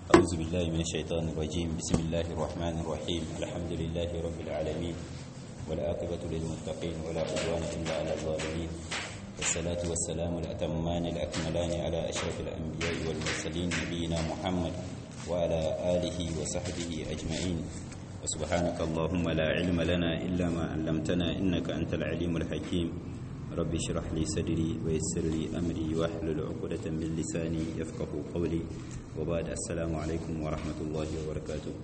أعوذ بالله من الشيطان الرجيم. بسم الله الرحمن الرحيم. الحمد لله رب العالمين والعاقبة للمتقين ولا عدوان إلا على الظالمين، والصلاة والسلام الأتمان الأكملان على أشرف الأنبياء والمرسلين نبينا محمد وعلى آله وصحبه أجمعين. وسبحانك اللهم لا علم لنا إلا ما علمتنا إنك أنت العليم الحكيم. رب اشرح لي صدري ويسر لي أمري واحلل عقدة من لساني يفقهوا قولي. وبعد السلام عليكم ورحمة الله وبركاته.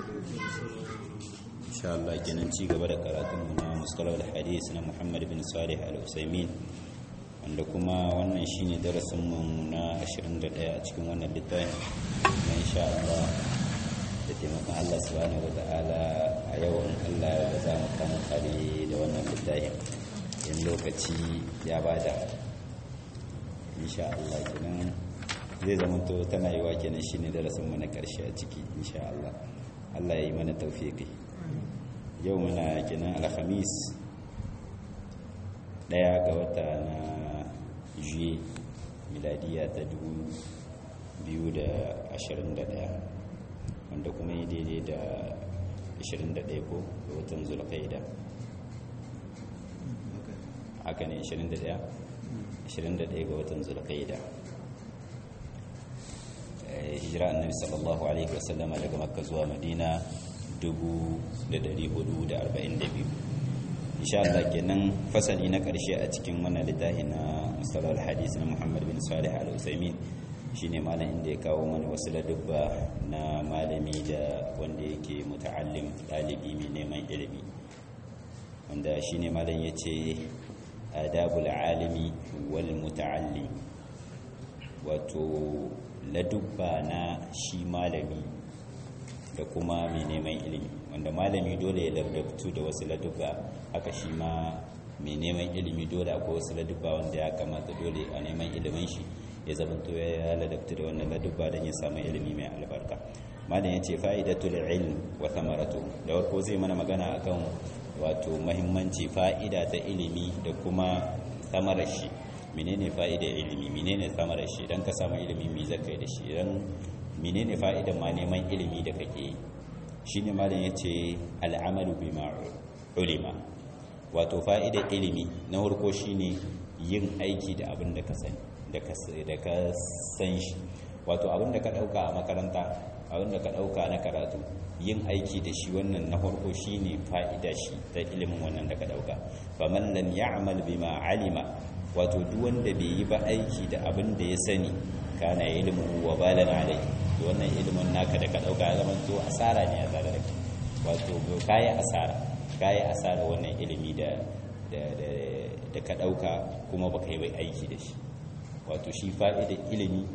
إن شاء الله جننتي قبل قراتنا مصطلح الحديث محمد بن صالح العثيمين، wanda kuma wannan shine darasinmu na 21 a cikin wannan littafin. Insha Allah da taimakon Allah subhanahu wataala a yau in Allah ya za mu kama kare da wannan littafin in lokaci ya bada. Insha Allah kenan zai zama to tana yiwa kenan shine darasinmu na karshe a ciki. Insha Allah Allah ya yi mana tawfiki. Yau muna kenan alhamis 1 ga wata na juye miladiya ta 2021, wanda kuma yi daidai da 21 ko ga watan zulqaida. Haka ne 21 ga watan zulqaida. Hijira annabi sallallahu alaihi wasallam daga makka zuwa madina 1442. insha Allah kenan fasali na ƙarshe a cikin wannan littafi na mustalah al-hadith na Muhammad bin Salih al-Utsaimin shine malam inda ya kawo mana wasu ladubba na malami da wanda yake muta'allim, dalibi mai neman ilimi, wanda shine malam yace adabul alimi wal muta'allim, wato ladubba na shi malami da kuma mai neman ilimi, wanda malami dole ya ladabtu da wasu ladubba, haka shi ma mai neman ilimi dole akwai wasu ladubba wanda ya kamata dole a neman ilimin shi ya zamanto ya ladabtu da wannan ladubba don ya samu ilimi mai albarka. malam ya ce fa'idatul ilm wa thamaratu, da warko zai mana magana akan wato muhimmanci fa'ida ta ilimi da kuma thamarar shi. menene fa'idar ilimi, menene thamarar shi? dan ka samu ilimi me zakai da shi? dan menene fa'idan ma neman ilimi da kake? shine malam yace al'amalu bima ulima, wato fa'idar ilimi na farko shine yin aiki da abin da ka sani, da ka san shi, wato abin da ka dauka a makaranta, abin da ka dauka na karatu, yin aiki da shi. wannan na farko shine fa'ida shi ta ilimin wannan da ka dauka. faman lam ya'mal bima alima, wato duk wanda bai yi ba aiki da abin da ya sani, kana ilmu wa balan alai, to wannan ilimin naka da ka dauka ya zama to asara ne a tare da kai, wato kai asara wannan ilimi da ka dauka kuma baka yi aiki da shi. wato shi fa'idar ilimi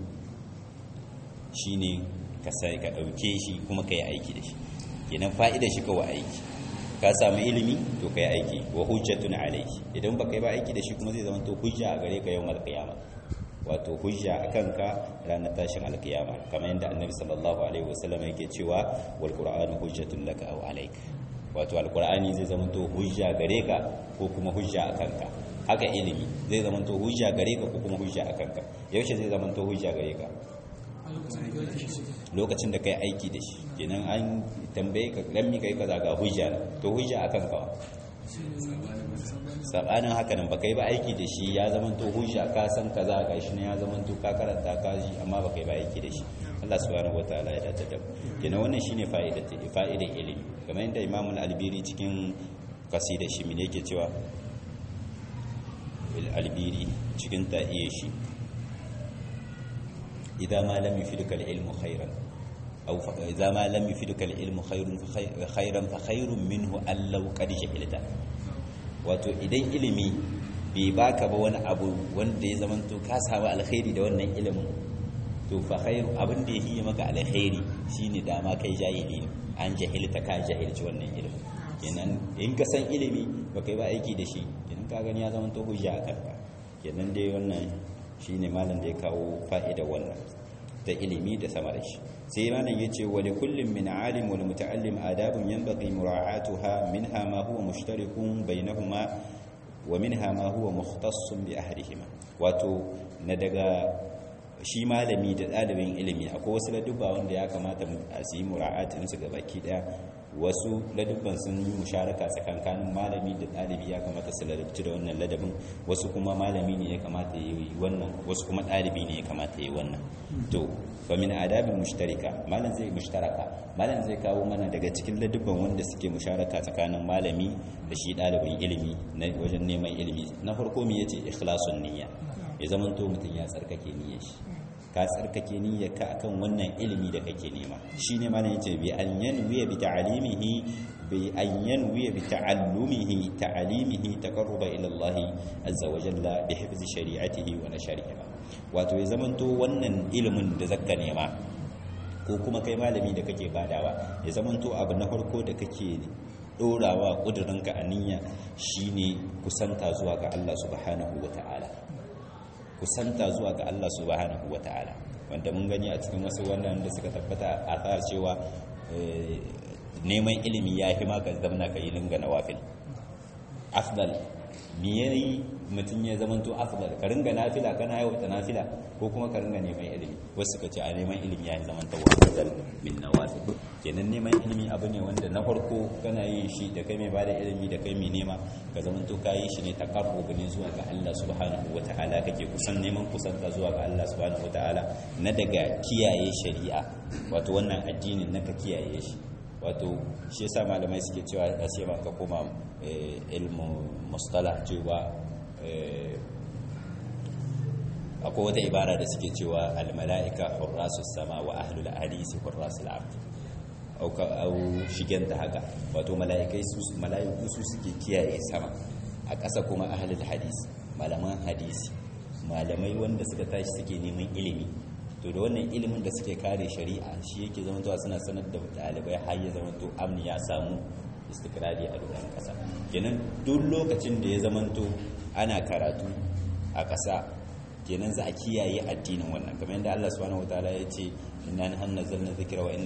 shine ka sai ka dauke shi kuma kai aiki da shi. kenan fa'idar shi kawai aiki, ka samu ilimi to kai aiki. wa hujjatun alayki, idan baka yi ba aiki da shi kuma zai zama to hujja a gare ka yawmal qiyamah, wato hujja akan ka ranar tashin alkiyama, kamar yadda annabi sallallahu alaihi wasallam yake cewa wal qur'anu hujjatun laka aw alayk, wato alqur'ani zai zama to hujja gare ka ko kuma hujja akan ka. haka ilimi zai zama to hujja gare ka ko kuma hujja akan ka. yaushe zai zama to hujja gare ka? lokacin da kai aiki da shi. kenan an tambaye ka dan mi kai kaza ga hujja, to hujja akan ka sabanin haka nan baka yi ba aiki da shi ya zama to hujja, ka san kaza ga shi ne ya zama to ka karanta ka ji amma baka yi ba aiki da shi. Allah subhanahu wataala ya dace da mu. kenan wannan shine fa'idar ilimi, kamar yadda Imam al-Albiri cikin kasida shi me yake cewa, al-Albiri cikin ta'iye shi, idza ma lam yufidka al-ilmu khairan aw idza ma lam yufidka al-ilmu khairan fa khairun minhu allau qad jahilta, wato idan ilimi bai baka ba wani abu wanda ya zamanto ka samu alkhairi da wannan ilimin, to fa khairu, abin da yake maka alkhairi shine da ma kai jahili an jahilta, ka jahilci wannan ilimin. kenan in ka san ilimi ba kai ba aiki da shi, kenan ka gani ya zamanto hujja a kanka. kenan dai wannan shine malam da ya kawo fa'ida wannan ta ilimi da sama da shi. sai malam yace wa li kullin min alim wal muta'allim adabun yanbaghi mura'atuha, minha ma huwa mushtarikun bainahuma wa minha ma huwa mukhtassun bi ahlihima, wato na daga shi malami da ɗalibin ilimi akwai wasu ladubba wanda ya kamata a su yi mura'atin su ga baki daya. Wasu ladubban sun yi musharaka tsakankanin malami da ɗalibi, ya kamata su ladabci da wannan ladabin. Wasu kuma malami ne ya kamata ya yi wannan, wasu kuma ɗalibi ne ya kamata ya yi wannan. To fa min adabin mushtarika, malam zai kawo mana daga cikin ladubban wanda suke musharaka tsakanin malami da shi ɗalibin ilimi na wajen neman ilimi. Na farko me yace ikhlasun niyya, ya zamanto mutum ya tsarkake niyyar shi, ka tsarkake niyyar ka akan wannan ilimi da kake nema. Shine malam yace bi an yanwiya bi ta'allumihi taqarruba ila Allah azza wa jalla bi hifzi shari'atihi wa nashriha. Wato ya zamanto wannan ilimin da zaka nema ko kuma kai malami da kake badawa, ya zamanto abu na farko da kake dorawa kudurinka a niyya shine kusanta zuwa ga Allah subhanahu wata'ala, kusanta zuwa ga Allah subhanahu wata'ala, wanda mun gani a cikin wasu wannan da suka tabbata a tsar cewa neman ilimi ya fi maka zamana ka yi linga nawafil afdal. me yayi mutum ya zamanto afdal, ka ringa nafila kana yawaita nafila ko kuma ka ringa neman ilimi? Wasu suka ce a neman ilimi ya zamanta afdal min nawafil. Kenan neman ilimi abu ne wanda na farko kana yin shi da kai mai bada ilimi da kai mai nema, ka zamanto ka yi shi ne taqarrub ne zuwa ga Allah subhanahu wataala, kake kusan neman kusanta zuwa ga Allah subhanahu wataala na daga kiyaye shari'a, wato wannan addinin naka kiyaye shi. Wato shi yasa malamai suke cewa a sai ma ka koma ilmu mustalah cewa akwai wata ibara da suke cewa al-mala'ika hurrasus sama wa ahlul hadisi hurrasul ard, au shigenta haka. Wato mala'iku su suke kiyaye sama, a ƙasa kuma ahlul hadisi, malaman hadisi, malamai wanda suka tashi suke neman ilimi. To da wannan ilimin da suke kare shari'a shi yake zamantowa suna sanar da ɗalibai har ya zamanto amni ya samu istikrari a doron ƙasa. Kenan duk lokacin da ya zamanto ana karatu a ƙasa, kenan za a kiyaye addinin wannan, kamar yadda Allah subhanahu wataala ya ce inna nahnu nazzalna dhikra wa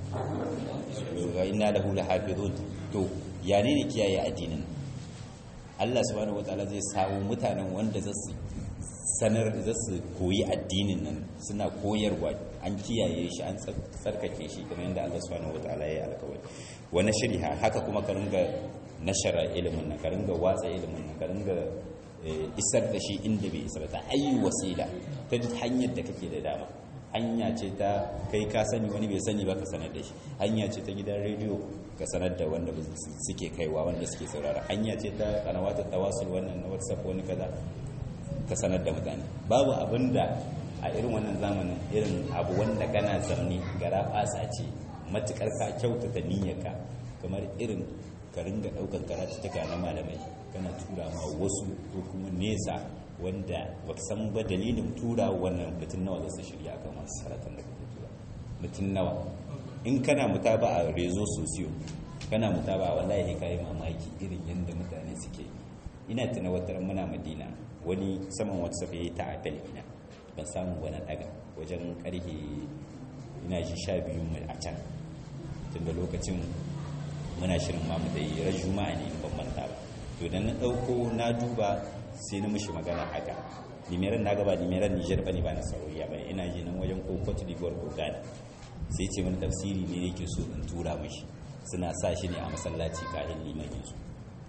inna lahu lahafizun. To ya ne kiyaye addinin? Allah subhanahu wataala zai samu mutanen wanda zasu sanar da su koyi addinin nan, suna koyarwa, an kiyaye shi, an tsarkake shi, kamar yadda Allah subhanahu wataala ya yi alƙawari. Wa nashriha, haka kuma ka ringa nashara ilimin nan, ka ringa watsa ilimin nan, ka ringa isar da shi inda bai isar ta ayi wasila, ta duk hanyar da kake da dama. Hanya ce ta kai ka sani wani bai sani ba ka sanar da shi, hanya ce ta gidan rediyo ka sanar da wanda suke kaiwa, wanda suke saurara, hanya ce ta kanawatar tawasul wannan na WhatsApp wani kaza ka sanar da mutane. Babu abin da a irin wannan zamanin, irin abu wanda kana zamni gara fasa ce matukar ka kyautata niyyarka, kamar irin ka ringa daukan karatuttuka na malamai kana tura ma wasu ko kuma nesa wanda ba ka san ba dalilin tura wannan mutum nawa za su shirya kan masu karatun da kake tura, mutum nawa. In kana mutaba a rezo sosiyo, kana mutaba wallahi kai mamaki irin yanda mutane suke. Ina tuna wata muna Madina, wani saman WhatsApp yayi ta apel ina ban samu wani daga wajen karhe ina ji 12 mu a can, tunda lokacin muna shirin mamu da yi ran juma'a ne ban manta ba. To dan na dauko na duba sai na mishi magana haka, nimeran na gaba nimeran Niger bane ba na Saudiya bane, ina ji nan wajen ko Cote d'Ivoire ko Ghana. Sai ce mun tafsiri ne yake so in tura mishi, suna sa shi ne a masallaci kafin limamin su.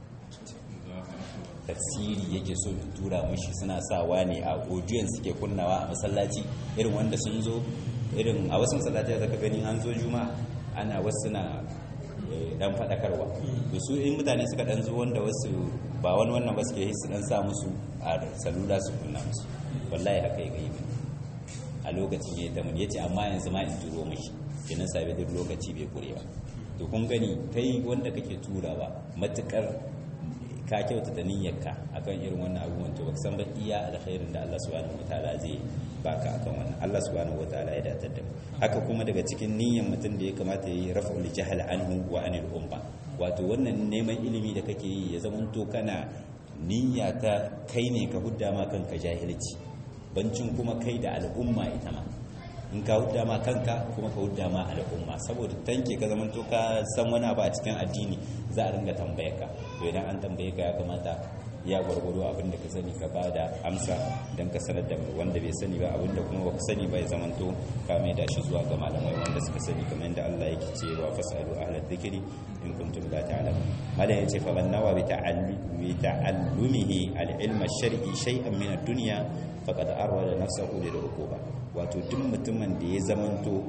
Tafsiri yake so in tura mishi, suna sawa ne a audience suke kunnawa a masallaci, irin wanda sun zo irin a wasu masallaci da ka gani an zo juma'a ana wasu na dan fadakarwa. To su in mutane suka dan zo wanda wasu ba wani wannan ba suke yi, su dan sa musu a salula su kunna musu. Wallahi haka yake yi a lokacin yayi ta mun yace amma yanzu ma in turo mishi, kenan sabe duk lokaci bai kure ba. To kun gani kai wanda kake turawa matukar ka kyautata niyyarka akan irin wannan abubuwan, to baka san ba iya alkhairin da Allah subhanahu wataala zai baka akan wannan. Allah subhanahu wataala ya datar da mu. Haka kuma daga cikin niyyar mutum da ya kamata yayi raf'ul jahl anhu wa anil umma, wato wannan neman ilimi da kake yi ya zamanto kana niyya ta kai ne ka hudda ma kanka jahilci, bancin kuma kai da al'umma ita ma. In ka hudda ma kanka kuma ka hudda ma al'umma, saboda tanke ka zamanto ka san wani abu a cikin addini za a ringa tambaye ka. To idan an tambaye ka ya kamata ya gwargwado abin da ka sani ka ba da amsa don ka sanar da wanda bai sani ba, abin da kuma baka sani ba ya zamanto ka mai da shi zuwa ga malamai wanda suka sani, kamar yadda Allah yake cewa fasalu ahla dhikri in kuntum la ta'lamun. malam yace fa man nawa bi ta'allumihi al-ilm ash-shar'i shay'an min ad-dunya faqad arwada nafsahu lil uquba. Wato duk mutumin da ya zamanto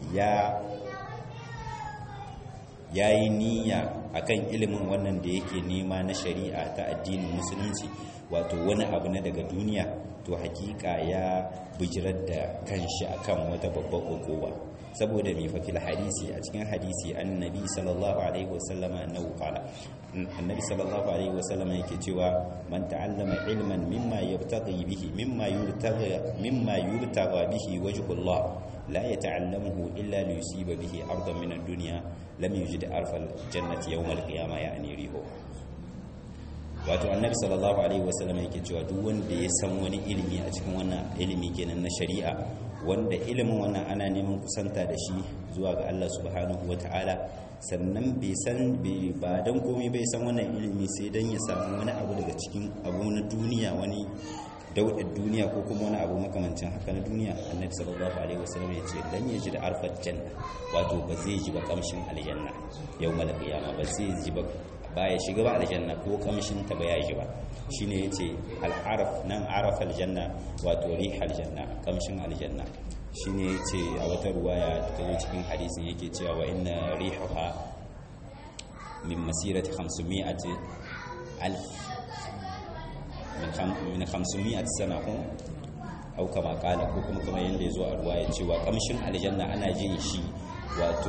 ya yi niyya akan ilimin wannan da yake nema na shari'a ta addinin musulunci, wato wani abu na daga duniya, to hakika ya bijirar da kanshi akan wata babbar hukuma. saboda mai fafil hadisi, a cikin hadisi annabi sallallahu alaihi wasallam annahu qala, annabi sallallahu alaihi wasallam yake cewa man ta'allama ilman mimma yabtaghi bihi mimma yubtagha bihi wajhullah la yata'allamuhu illa liyusiba bihi ardan min ad-dunya lam yujid arfal jannati yawm al-qiyamah ya'ni riho. Wato annabi sallallahu alaihi wasallam yake cewa duk wanda ya san wani ilimi a cikin wannan ilimi kenan na shari'a, wanda ilimin wannan ana neman kusanta da shi zuwa ga Allah subhanahu wata'ala, sannan ba dan komai bai san wannan ilimi sai dan ya samu wani abu daga cikin abu na duniya, wani daudar duniya ko kuma wani abu makamancin haka na duniya, annabi sallallahu alaihi wasallam ya ce dan ya ji da arfat janna, wato ba zai ji ba kamshin aljanna yawmal qiyamah, ba zai ji ba ya shiga ba aljanna ko kamshin ta ba ya ji ba. shine yace al-araf nan arafa aljanna, wato rihal janna, kamshin aljanna. shine yace a wata ruwaya ta zo cikin hadisin yake cewa wa inna rihaha min masirati 500 alf min 500 sana ko au kama kala, ko kuma yanda yazo a ruwaya cewa kamshin aljanna ana jin shi wato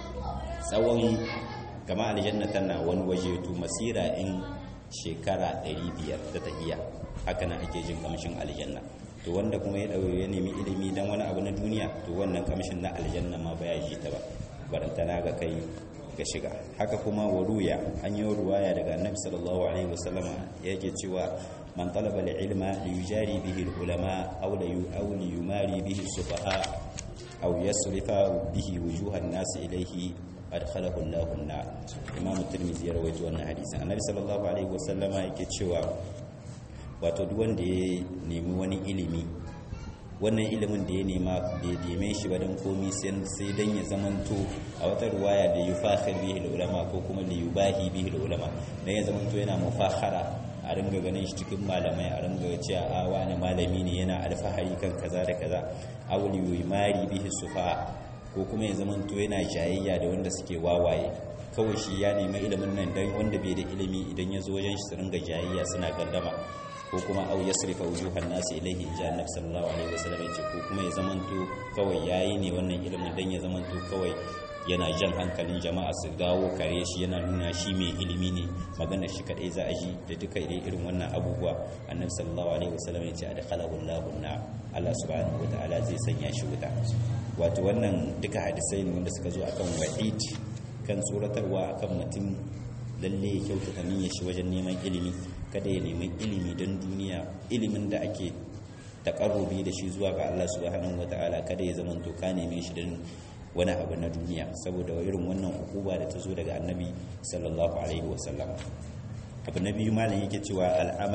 tsawon kama aljanna tana wani waje to masira in shekara 500 ta tahiya, haka nan ake jin kamshin aljanna. to wanda kuma ya nemi ilimi dan wani abu na duniya, to wannan kamshin na aljanna ma baya ji ta ba, barantana ga kai ga shiga. haka kuma waruya an yi ruwaya daga annabi sallallahu alaihi wasallam yake cewa man talaba al-ilma li yujari bihi al-ulama aw li yumari bihi as-sufaha aw yasrifa bihi wujuhan nas ilayhi adkhalahu Allahu an-nar. Imam Tirmidhi ya rawaito wannan hadisin. Annabi sallallahu alaihi wasallama yake cewa wato duk wanda ya nemi wani ilimi, wannan ilimin da ya nema bai deme shi ba dan komai sai dan ya zamanto, a wata ruwaya da yufakhir bihi ulama ko kuma li yubahi bihi ulama, dan ya zamanto yana mufakhara, a ringa ganin shi cikin malamai, a ringa cewa a wani malami ne yana alfahari kan kaza da kaza, aw li yumari bihi sufa, ko kuma ya zamanto yana jayayya da wanda suke wawaye. kawai shi ya nemi ilimin nan dan wanda bai da ilimi idan ya zo wajen shi su ringa jayayya suna gardama, ko kuma au yasrifa wujuhan nasi ilayhi inja annabi sallallahu alaihi wasallam yace, ko kuma ya zamanto kawai yayi ne wannan ilimin dan ya zamanto kawai yana jan hankalin jama'a su dawo kare shi, yana nuna shi mai ilimi ne, maganar shi kadai za a ji da duka irin wannan abubuwa. Annabi sallallahu alaihi wasallam yace adkhalahu Allahu an-nar, Allah subhanahu wataala zai sanya shi wuta. Wato wannan duka hadisai ne wanda suka zo akan wa'id, kan tsoratarwa akan mutum lalle ya kyautata niyyar shi wajen neman ilimi, kada ya nemi ilimi don duniya, ilimin da ake takarrubi da shi zuwa ga Allah subhanahu wataala, kada ya zama to ka neme shi don wani abu na duniya, saboda irin wannan hukuma da ta zo daga annabi sallallahu alaihi wasallam. abu na biyu malam yake cewa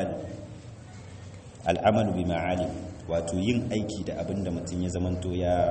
al'amalu bima alim, wato yin aiki da abin da mutum ya zamanto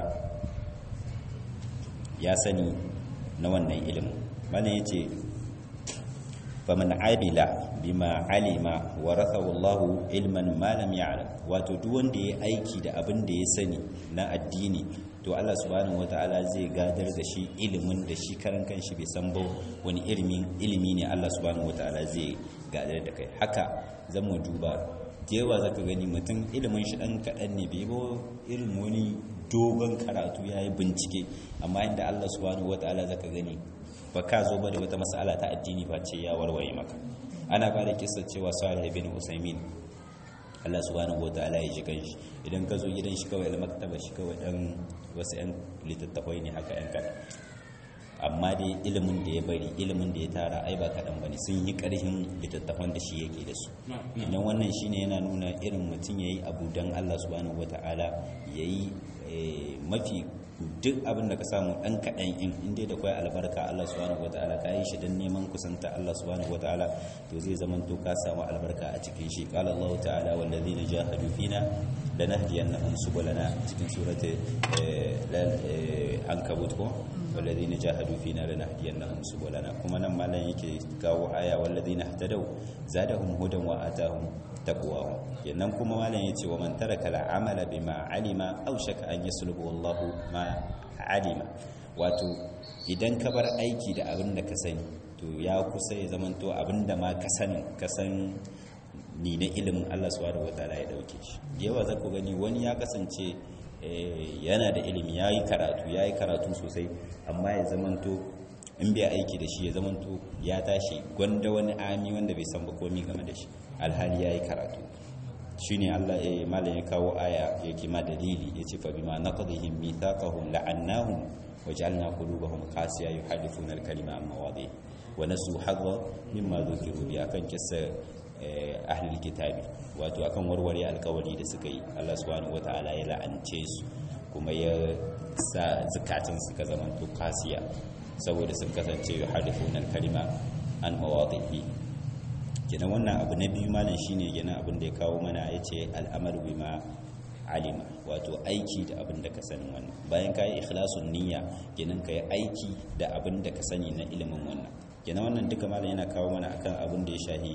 ya sani na wannan ilimin. malam yace faman amila bima alima warathahu Allahu ilman ma lam ya'lam, wato duk wanda ya aiki da abin da ya sani na addini, to Allah subhanahu wataala zai gadar da shi ilimin da shi karan kanshi bai san ba wani ilimi ne Allah subhanahu wataala zai gadar da kai. haka zan mu duba da yawa zaka gani mutum ilimin shi dan kadan ne, bai ba irin wani dogon karatu yayi bincike, amma inda Allah subhanahu wataala zaka gani ba ka zo ba da wata mas'ala ta addini ba ce ya warware maka. ana ba da kissa cewa Salih ibn Usaymin, Allah subhanahu wataala ya ji kanshi, idan ka zo gidan shi kawai almaktaba shi kawai dan wasu yan littattafai ne haka yan kaɗan, amma dai ilimin da ya bari, ilimin da ya tara ai ba kaɗan bane, sun yi ƙarfin littattafan da shi yake da su. idan wannan shine yana nuna irin mutum yayi abu dan Allah subhanahu wataala, yayi mafi duk abin da ka samu dan kaɗan in dai da kwai albarka Allah subhanahu wataala ka yi shi dan neman kusanta Allah subhanahu wataala to zai zama to ka samu albarka a cikin shi qala Allah ta'ala wallazina jahadu fina lanahdiyannahum subulana cikin surati ankabut ko wallazina jahadu fina lanahdiyannahum subulana kuma nan malan yake kawo aya wallazina ihtadaw zadahum hudan wa atahum taqwa yannan kuma malan yace wa man taraka al'amala bima alima aw shaka an yaslubu wallahu ma alima wato idan ka bar aiki da abin da ka sani to ya kusa ya zamanto abin da ma ka san ni na ilimin Allah subhanahu wataala ya dauke shi yawa za ku gani wani ya kasance yana da ilimi yayi karatu sosai amma ya zamanto in bai aiki da shi ya zamanto ya tashi gwanda wani ami wanda bai san ba komai game da shi alhali yayi karatu shine Allah malam ya kawo aya yake ma dalili yace fa bima naqdihim mithaqahum la'annahum waj'alna qulubahum qasiya yuhadithuna al-kalima an mawadi wa nasu hadha mimma dhukiru bi akan kissa ahlul kitabi wato akan warware alkawari da suka yi Allah subhanahu wataala ya la'ance su kuma ya sa zakatun suka zama to qasiya saboda sun kasance yuhadithuna al-kalima an mawadihi kenan wannan abu na biyu malam shine kenan abin da ya kawo mana yace al'amaru bima alima wato aiki da abin da ka sani wannan bayan kai ikhlasun niyya kenan kai aiki da abin da ka sani na ilimin wannan kenan wannan duka malam yana kawo mana akan abin da ya shahi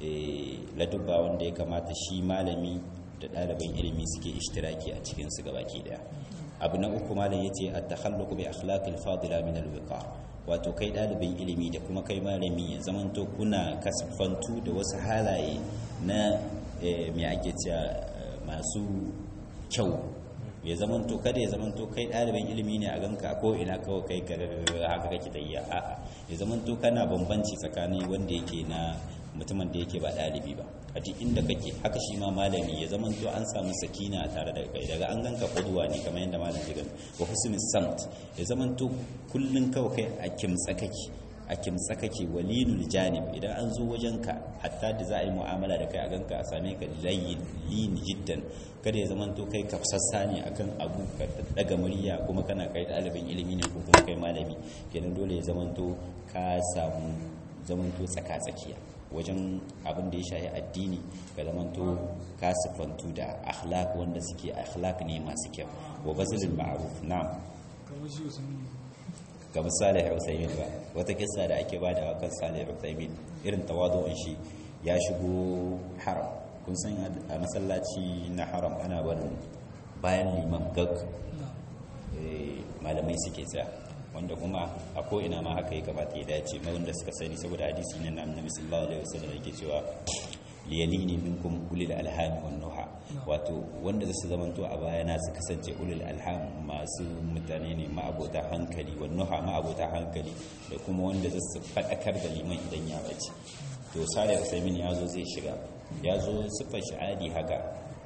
ladubba wanda ya kamata shi malami da ɗaliban ilimi suke ishtiraki a cikin su gabaki daya abu na uku malam yace at-takhalluq bi akhlaqil fadila min al-wiqar wato kai ɗalibin ilimi da kuma kai malami ya zamanto kuna kasfantu da wasu halaye na mai ake cewa masu kyau ya zamanto kada ya zamanto kai ɗalibin ilimi ne a ganka ko ina kawai kai haka kake tayya a'a ya zamanto kana bambanci tsakanin wanda yake na mutumin da yake ba ɗalibi ba a duk inda kake haka shi ma malami ya zamanto an samu sakina a tare da kai daga an ganka kuduwa ne kamar yadda malam ya gani wa husnul samt ya zamanto kullun kawai kai a kimtsa kake walinul janib idan an zo wajenka hatta da za a yi mu'amala da kai a ganka a same ka lin jiddan kada ya zamanto kai kafsassa ne akan abu ka daga murya kuma kana kai ɗalibin ilimi ne ko kuma kai malami kenan dole ya zamanto ka samu zamanto tsaka-tsakiya wajen abin da ya shahi addini ga zamanto ka sifantu da akhlaq wanda suke akhlaq ne masu kyau wa bazilul ma'ruf na'am ga misali Usaimin ba wata kissa da ake bada kan Salih Usaimin irin tawadu'un shi ya shigo haram kun san a masallaci na haram ana bayan liman gag malamai suke tsaya wanda kuma a ko'ina ma haka ya kamata ya dace ma wanda suka sani saboda hadisi ne na annabi sallallahu alaihi wasallam yake cewa liyalini minkum ulil alham wan nuha wato wanda zasu zamanto a bayana su kasance ulil alham masu mutane ne ma'abota hankali wan nuha ma'abota hankali da kuma wanda zasu fadakar da liman idan ya bace to Salih Usaimin yazo zai shiga yazo sifar sha'adi haka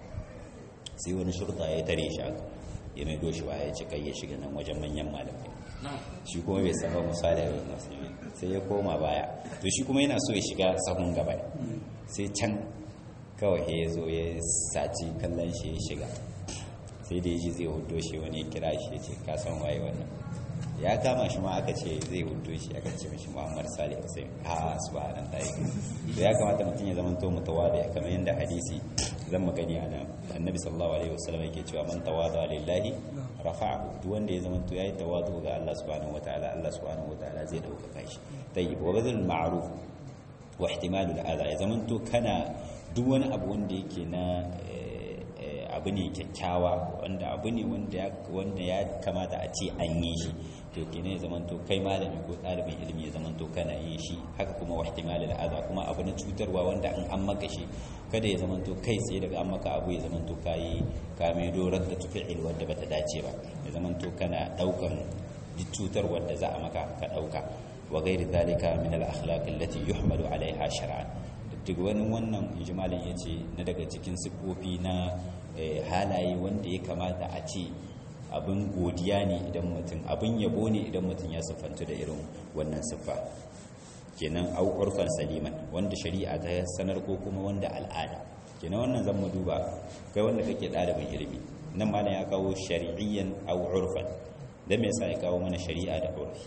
sai wani shurta ya tare shi haka ya mai doshi ba ya ce kai ya shiga nan wajen manyan malamai shi kuma bai saba misali a sai ya koma baya to shi kuma yana so ya shiga sahun gaba sai can kawai ya zo ya saci kallon shi ya shiga sai da yaji zai hudo shi wani ya kira shi ya ce ka san waye wannan ya kama shi ma aka ce zai hudo shi aka ce mishi Muhammad Salih Hussein a subhanallahi to ya kamata mutum ya zama to mutawadi kamar yanda hadisi zan magani ana annabi sallallahu alaihi wasallam yake cewa man tawada lillahi rafa'ahu duk wanda ya zama to yayi tawadu ga Allah subhanahu wataala Allah subhanahu wataala zai dauka shi tayyib wa badal ma'ruf wa ihtimalul adha ya zama to kana duk wani abu wanda yake na abu ne kyakkyawa wanda abu ne wanda ya kamata a ce an yi shi to kenan ya zamanto kai malami ko ɗalibin ilimi ya zamanto kana yin shi haka kuma wa ihtimalul adha kuma abu na cutarwa wanda an maka shi kada ya zamanto kai tsaye daga an maka abu ya zamanto kai ka mai dorar da tufi'il wanda bata dace ba ya zamanto kana daukan cutar wanda za a maka ka dauka wa ghairi zalika min al akhlaq allati yuhmalu alaiha shar'an duk wani wannan ijmalin yace na daga cikin sifofi na halaye wanda ya kamata a ce abin godiya ne idan mutum abin yabo ne idan mutum ya siffantu da irin wannan siffa kenan auqurfan saliman wanda shari'a ta sanar ko kuma wanda al'ada kenan wannan zan mu duba kai wanda kake ɗalibin ilimi nan malam ya kawo shari'iyyan aw urfan dan me yasa ya kawo mana shari'a da urfi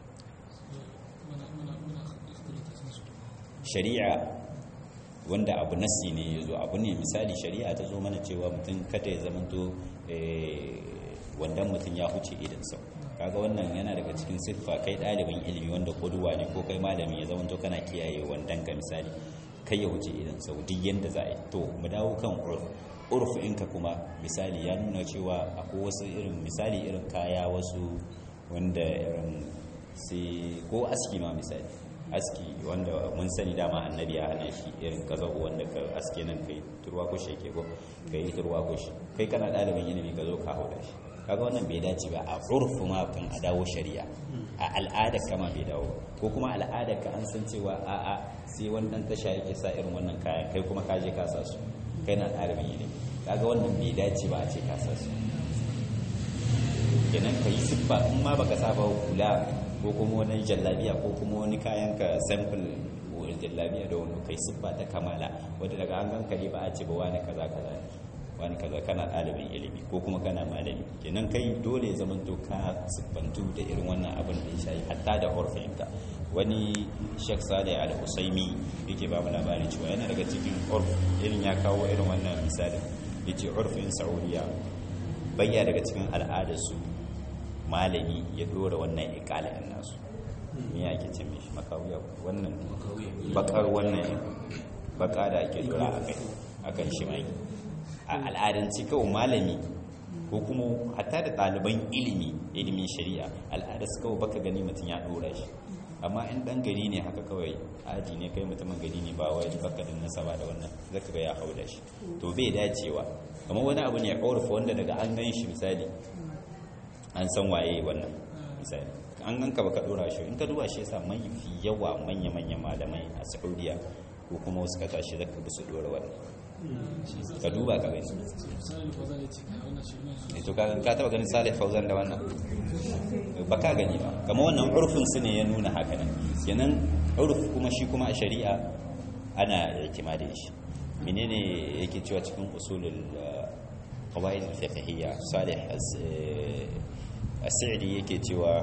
shari'a wanda abu nasi ne yazo abu ne misali shari'a ta zo mana cewa mutum kada ya zamanto wandan mutum ya huce idan sau kaga wannan yana daga cikin siffa kai ɗalibin ilimi wanda koduwa ne ko kai malami ya zamanto kana kiyaye wandan ka misali kai ya huce idan sau duk yanda za a yi to mu dawo kan urf ɗinka kuma misali ya nuna cewa akwai wasu irin misali irin kaya wasu wanda irin sai ko aski ma misali aski wanda mun sani dama annabi ya hana shi irin kazau wanda ka aske nan kai turwa kushe ke ko kai turwa kushe kai kana ɗalibin ilimi ka zo ka hauda shi kaga wannan bai dace ba a urfu ma kan a dawo shari'a a al'ada kama bai dawo ko kuma al'ada ka an san cewa a'a sai wannan tasha yake sa irin wannan kayan kai kuma ka je ka sa su kai na ɗalibin ilimi kaga wannan bai dace ba a ce ka sa su kenan ka yi siffa in ma baka saba hula ko kuma wani jallabiya ko kuma wani kayan ka sample jallabiya da wani kai siffa ta kamala wadda daga an ganka ne ba a ce ba wani kaza kaza wani kaza kana ɗalibin ilimi ko kuma kana malami kenan kai dole zaman to ka siffantu da irin wannan abin da ya shayi hatta da urfinka wani Sheikh Saleh Al-Usaimi yake ba mu labari cewa yana daga cikin urf irin ya kawo irin wannan misalin yace urfin Saudiya bayya daga cikin al'adarsu malami ya dora wannan ikala ɗin nasu me yake ce mishi makawiya wannan bakar wannan baka da ake dora a kan shi mai a al'adanci kawai malami ko kuma hatta da ɗaliban ilimin shari'a al'adarsu kawai baka gani mutum ya dora shi amma in ɗan gari ne haka kawai aji ne kai mutumin gari ne ba wai baka da nasaba da wannan zaka ga ya hauda shi to bai dacewa kamar wani abu ne ya kawarfa wanda daga an gan shi misali an san waye wannan misali an ganka baka dora shi in ka duba shi yasa mai fi yawa manya malamai a Saudiya ko kuma wasu kasashe zaka bi su dora wannan ka duba ka gani to ka taba ganin Salih Fauzan da wannan baka gani ba kamar wannan urfin su ne ya nuna haka nan kenan urf kuma shi kuma a shari'a ana ikimadi shi menene yake cewa cikin usulul qawaid al-fiqhiyya Salih as-Sa'di yake cewa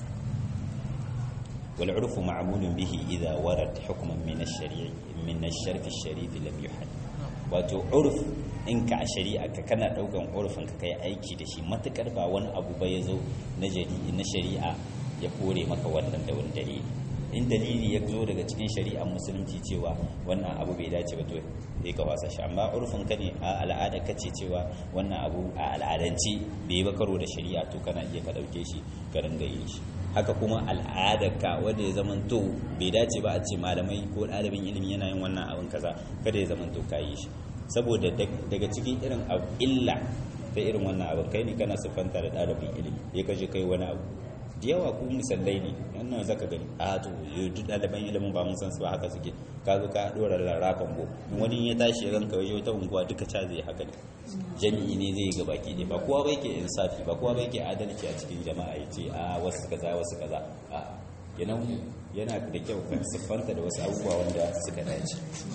wal 'urfu ma'mulun bihi idha warad hukman min ash-shari' min ash-sharf ash-sharif lam yuhad wato urf in ka a shari'a ka kana daukan urfin ka kai aiki da shi matukar ba wani abu ba yazo na shari'a ya kore maka wannan da wani dalili in dalili ya zo daga cikin shari'ar musulunci cewa wannan abu bai dace ba to sai ka wasa shi amma urfin ka ne a al'ada kace cewa wannan abu a al'adance bai ba karo da shari'a to kana iya ka dauke shi ka ringa yin shi haka kuma al'adar ka wanda ya zamanto bai dace ba a ce malamai ko ɗalibin ilimi yana yin wannan abin kaza kada ya zamanto ka yi shi saboda daga cikin irin abu illa ta irin wannan abin kai ne kana siffanta da ɗalibin ilimi ya kaje kai wani abu da yawa ku misallai ne wannan zaka gani a to duk ɗaliban ilimin ba mun san su ba haka suke ka zo ka dora rarrafan bo wani ya tashi ya ranka waje wata unguwa duka ca zai haka ne jami'i ne zai ga baki ne ba kowa bai ke insafi ba kowa bai ke adalci a cikin jama'a ya ce a wasu kaza a yana da kyau kan siffanta da wasu abubuwa wanda suka dace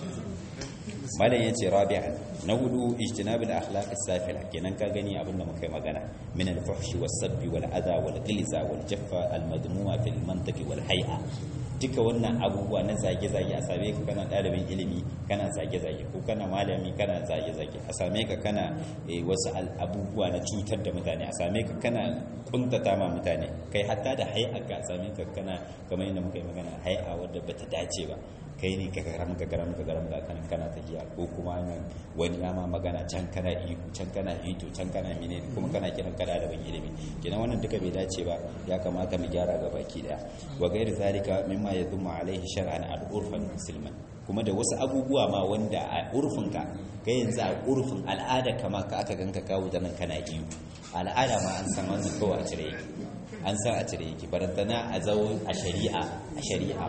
malam yace rabi'an na hudu ijtinabul akhlaq as-safila kenan ka gani abinda muka yi magana min al-fuhsh was-sabb wal-adha wal-ghilza wal-jaffa al-madmu'a fil mantiq wal-hay'a duka wannan abubuwa na zage-zage a same ka kana ɗalibin ilimi kana zage-zage ko kana malami kana zage-zage a same ka kana wasu abubuwa na cutar da mutane a same ka kana kuntata ma mutane kai hatta da hay'a ka same ka kana kamar yadda muka yi magana hay'a wadda bata dace ba kai ne ka garam kana tafiya ko kuma wani ya ma magana can kana ihu can kana hito can kana mine kuma kana kiran kada da ban ilimi kenan wannan duka bai dace ba ya kamata mu gyara ga baki daya wa gairi zalika mimma yadhummu alaihi shar'an al-urfan musliman kuma da wasu abubuwa ma wanda a urfinka kai yanzu a urfin al'ada kama ka aka ganka kawo da nan kana ihu al'ada ma an san wannan kawai a cire yake an san a cire yake barantana a zawo a shari'a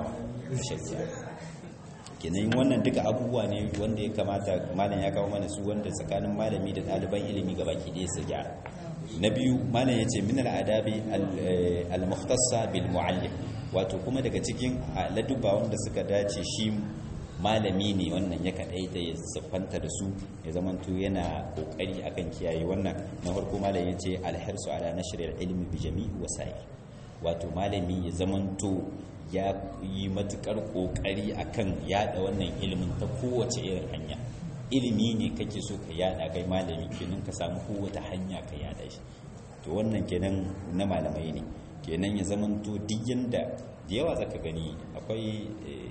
kenan wannan duka abubuwa ne wanda ya kamata malam ya kawo mana su wanda tsakanin malami da ɗaliban ilimi ga baki ɗaya su gyara na biyu malam ya ce min al'adabi al-mukhtassa bil muallim wato kuma daga cikin ladubba wanda suka dace shi malami ne wannan ya kadaita ya siffanta da su ya zamanto yana kokari akan kiyaye wannan. Na farko malami yace alhirsu ala nashr ilmi bi jami'i wasa'il, wato malami ya zamanto ya yi matukar kokari akan yada wannan ilimin ta kowace irin hanya. Ilimi ne kake so ka yada kai malami, kenan ka samu kowace hanya ka yada shi. To wannan kenan na malamai ne, kenan ya zamanto duk yanda da yawa zaka gani akwai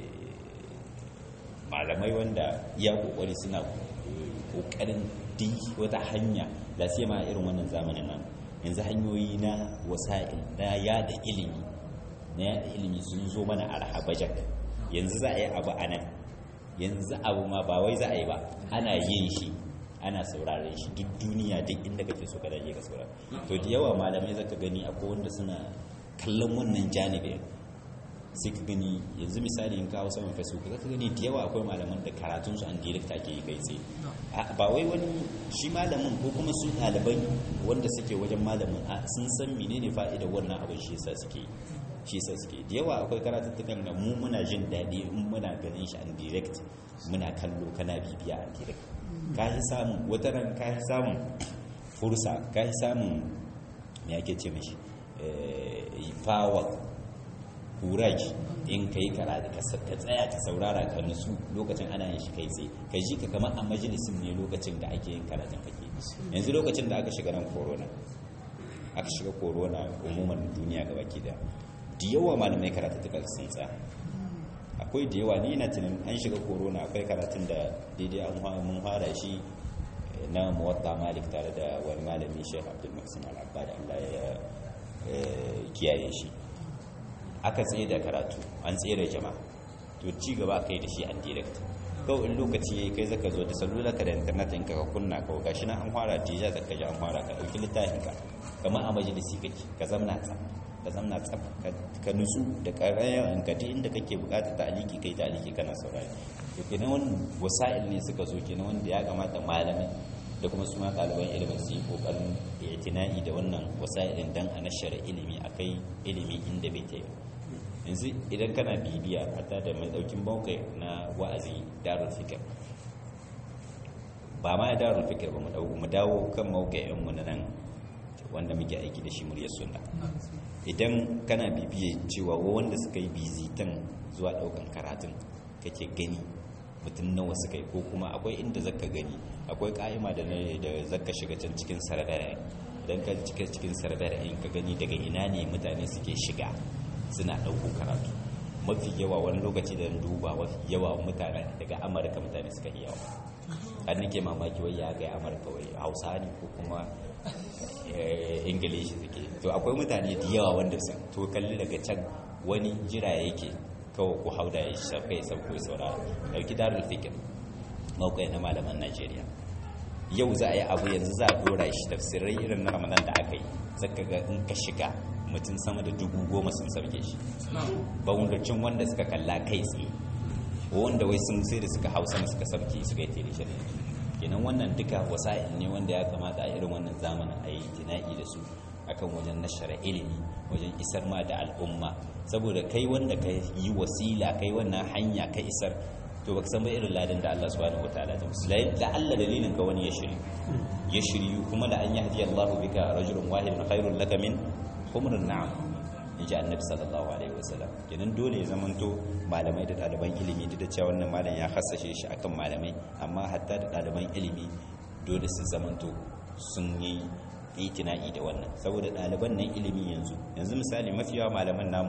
malamai wanda iya kokari suna kokarin duk wata hanya da sai ma irin wannan zamanin nan yanzu hanyoyi na wasa'il na yada ilimi sun zo mana arhabajak. Yanzu za a yi abu anan, yanzu abu ma ba wai za a yi ba, ana yin shi, ana sauraren shi duk duniya, duk inda kake so ka daje ka saurara. To da yawa malamai zaka gani akwai wanda suna kallon wannan janibin, sai ka gani yanzu misali in kawo saman Facebook zaka gani da yawa akwai malaman da karatun su an direct ake yi kai tsaye, ba wai wani shi malamin ko kuma su ɗalibai wanda suke wajen malamin sun san menene fa'idar wannan abin, shi yasa suke da yawa akwai karatuttukan da mu muna jin daɗi in muna ganin shi an direct, muna kallo kana bibiya an direct. Ka yi samun wata ran, ka yi samun fursa, ka yi samun me ake ce mishi power, courage in ka yi karatu ka tsaya ka saurara ka nutsu lokacin ana yin shi kai tsaye, ka ji ka kamar a majalisin ne lokacin da ake yin karatun kake. Yanzu lokacin da aka shiga nan corona umuman duniya gaba ki da yawa malamai karatuttuka sun tsaya. Akwai da yawa, ni na tunan an shiga corona akwai karatun da daidai mun fara shi na muwatta malik tare da wani malami Sheikh Abdul Muhsin Al-Abbad, Allah ya kiyaye shi. Aka tsaye da karatu, an tsaye da jama'a, to ci gaba kai da shi an direct. Kawai in lokaci yayi kai zaka zo da salula ka da internet ɗinka ka kunna kawai gashi nan an fara tija zaka ji an fara, ka dauki littafin ka kamar a majalisi kake, ka zamna tsaf ka nutsu da ƙarayen ka duk inda kake buƙatar ta'aliki kai ta'aliki kana saurari. To kenan wannan wasa'il ne suka zo kenan wanda ya kamata malamai da kuma su ma ɗaliban ilimin su yi ƙoƙarin itina'i da wannan wasa'ilin dan a nashara ilimi, akai ilimi inda bai ta yi. Yanzu idan kana bibiya hatta da mai ɗaukin baukai na wa'azi darul fikir, ba ma darul fikir ba, mu dawo kan maukayenmu na nan wanda muke aiki da shi muryar sunna. Idan kana bibiye cewa wanda suka yi bizitan zuwa ɗaukan karatun kake gani mutum nawa suka yi, ko kuma akwai inda zaka gani akwai ka'ima da zaka shiga can cikin sardara, idan ka cika cikin sardara in ka gani daga ina ne mutane suke shiga suna ɗauko karatu. Mafi yawa wani lokaci da duba mafi yawa mutane daga Amurka mutane suka yi yawa, har nake mamaki wai ya ga Amurka wai Hausa ne ko kuma Ingilishi suke. To akwai mutane da yawa wanda sun to kalli daga can wani jira yake kawai ku hauda ya shafa ya sauko ya saurara. Dauki darul fikir mawukai na malaman Najeriya, yau za a yi abu yanzu za a dora shi tafsirai irin na Ramadan da aka yi, zaka ga in ka shiga mutum sama da 10,000 sun sauke shi, ba wundacin wanda suka kalla kai tsaye, wanda wai sun sai da suka hausa suka sauke suka yi tere kenan. Wannan duka wasa'il ne wanda ya kamata a irin wannan zamanin a yi jina'i da su akan wajen nashara ilimi, wajen isar ma da al'umma, saboda kai wanda ka yi wasila, kai wannan hanya ka isar, to baka san ba irin ladan da Allah subhanahu wataala ta musu. La Allah dalilin ka wani ya shiryu kuma da an yahdi Allah bika rajulun wahidun khairul laka min humrun na'am, inji annabi sallallahu alaihi wasallam. Kenan dole ya zamanto malamai da ɗaliban ilimi, duk da cewa wannan malam ya hassashe shi akan malamai, amma hatta da ɗaliban ilimi dole su zamanto sun yi itina'i da wannan, saboda ɗaliban nan ilimi yanzu misali mafi yawa malaman namu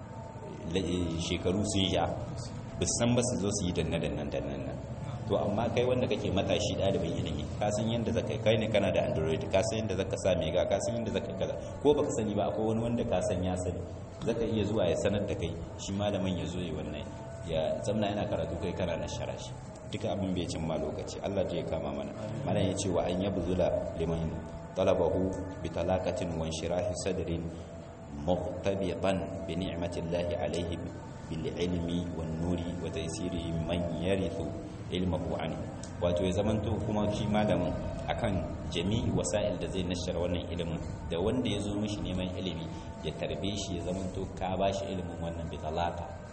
shekaru sun ja ba su san ba su zo su yi dannan to amma kai wanda kake matashi ɗalibin ilimi ka san yadda zaka kai ne, kana da android ka san yadda zaka sa mega, ka san yadda zaka kaza, ko baka sani ba akwai wani wanda ka san ya sani, zaka iya zuwa ya sanar da kai, shi malamin ya zo ya wannan ya zamna yana karatu kai kana na shara shi, duka abin bai cin ma lokaci. Allah ya kama mana. Malam ya ce wa an yabzula liman talabahu bi talaqatin wa inshirahi sadrin muqtabitan bi ni'matillahi alayhi bil ilmi wan nuri wa taysiri man yarithu ilmahu anhu. Wato ya zamanto kuma shi malamin akan jami'i wasa'il da zai nashar wannan ilimin, da wanda ya zo mishi neman ilimi ya tarbe shi, ya zamanto ka bashi ilimin wannan bi talaqa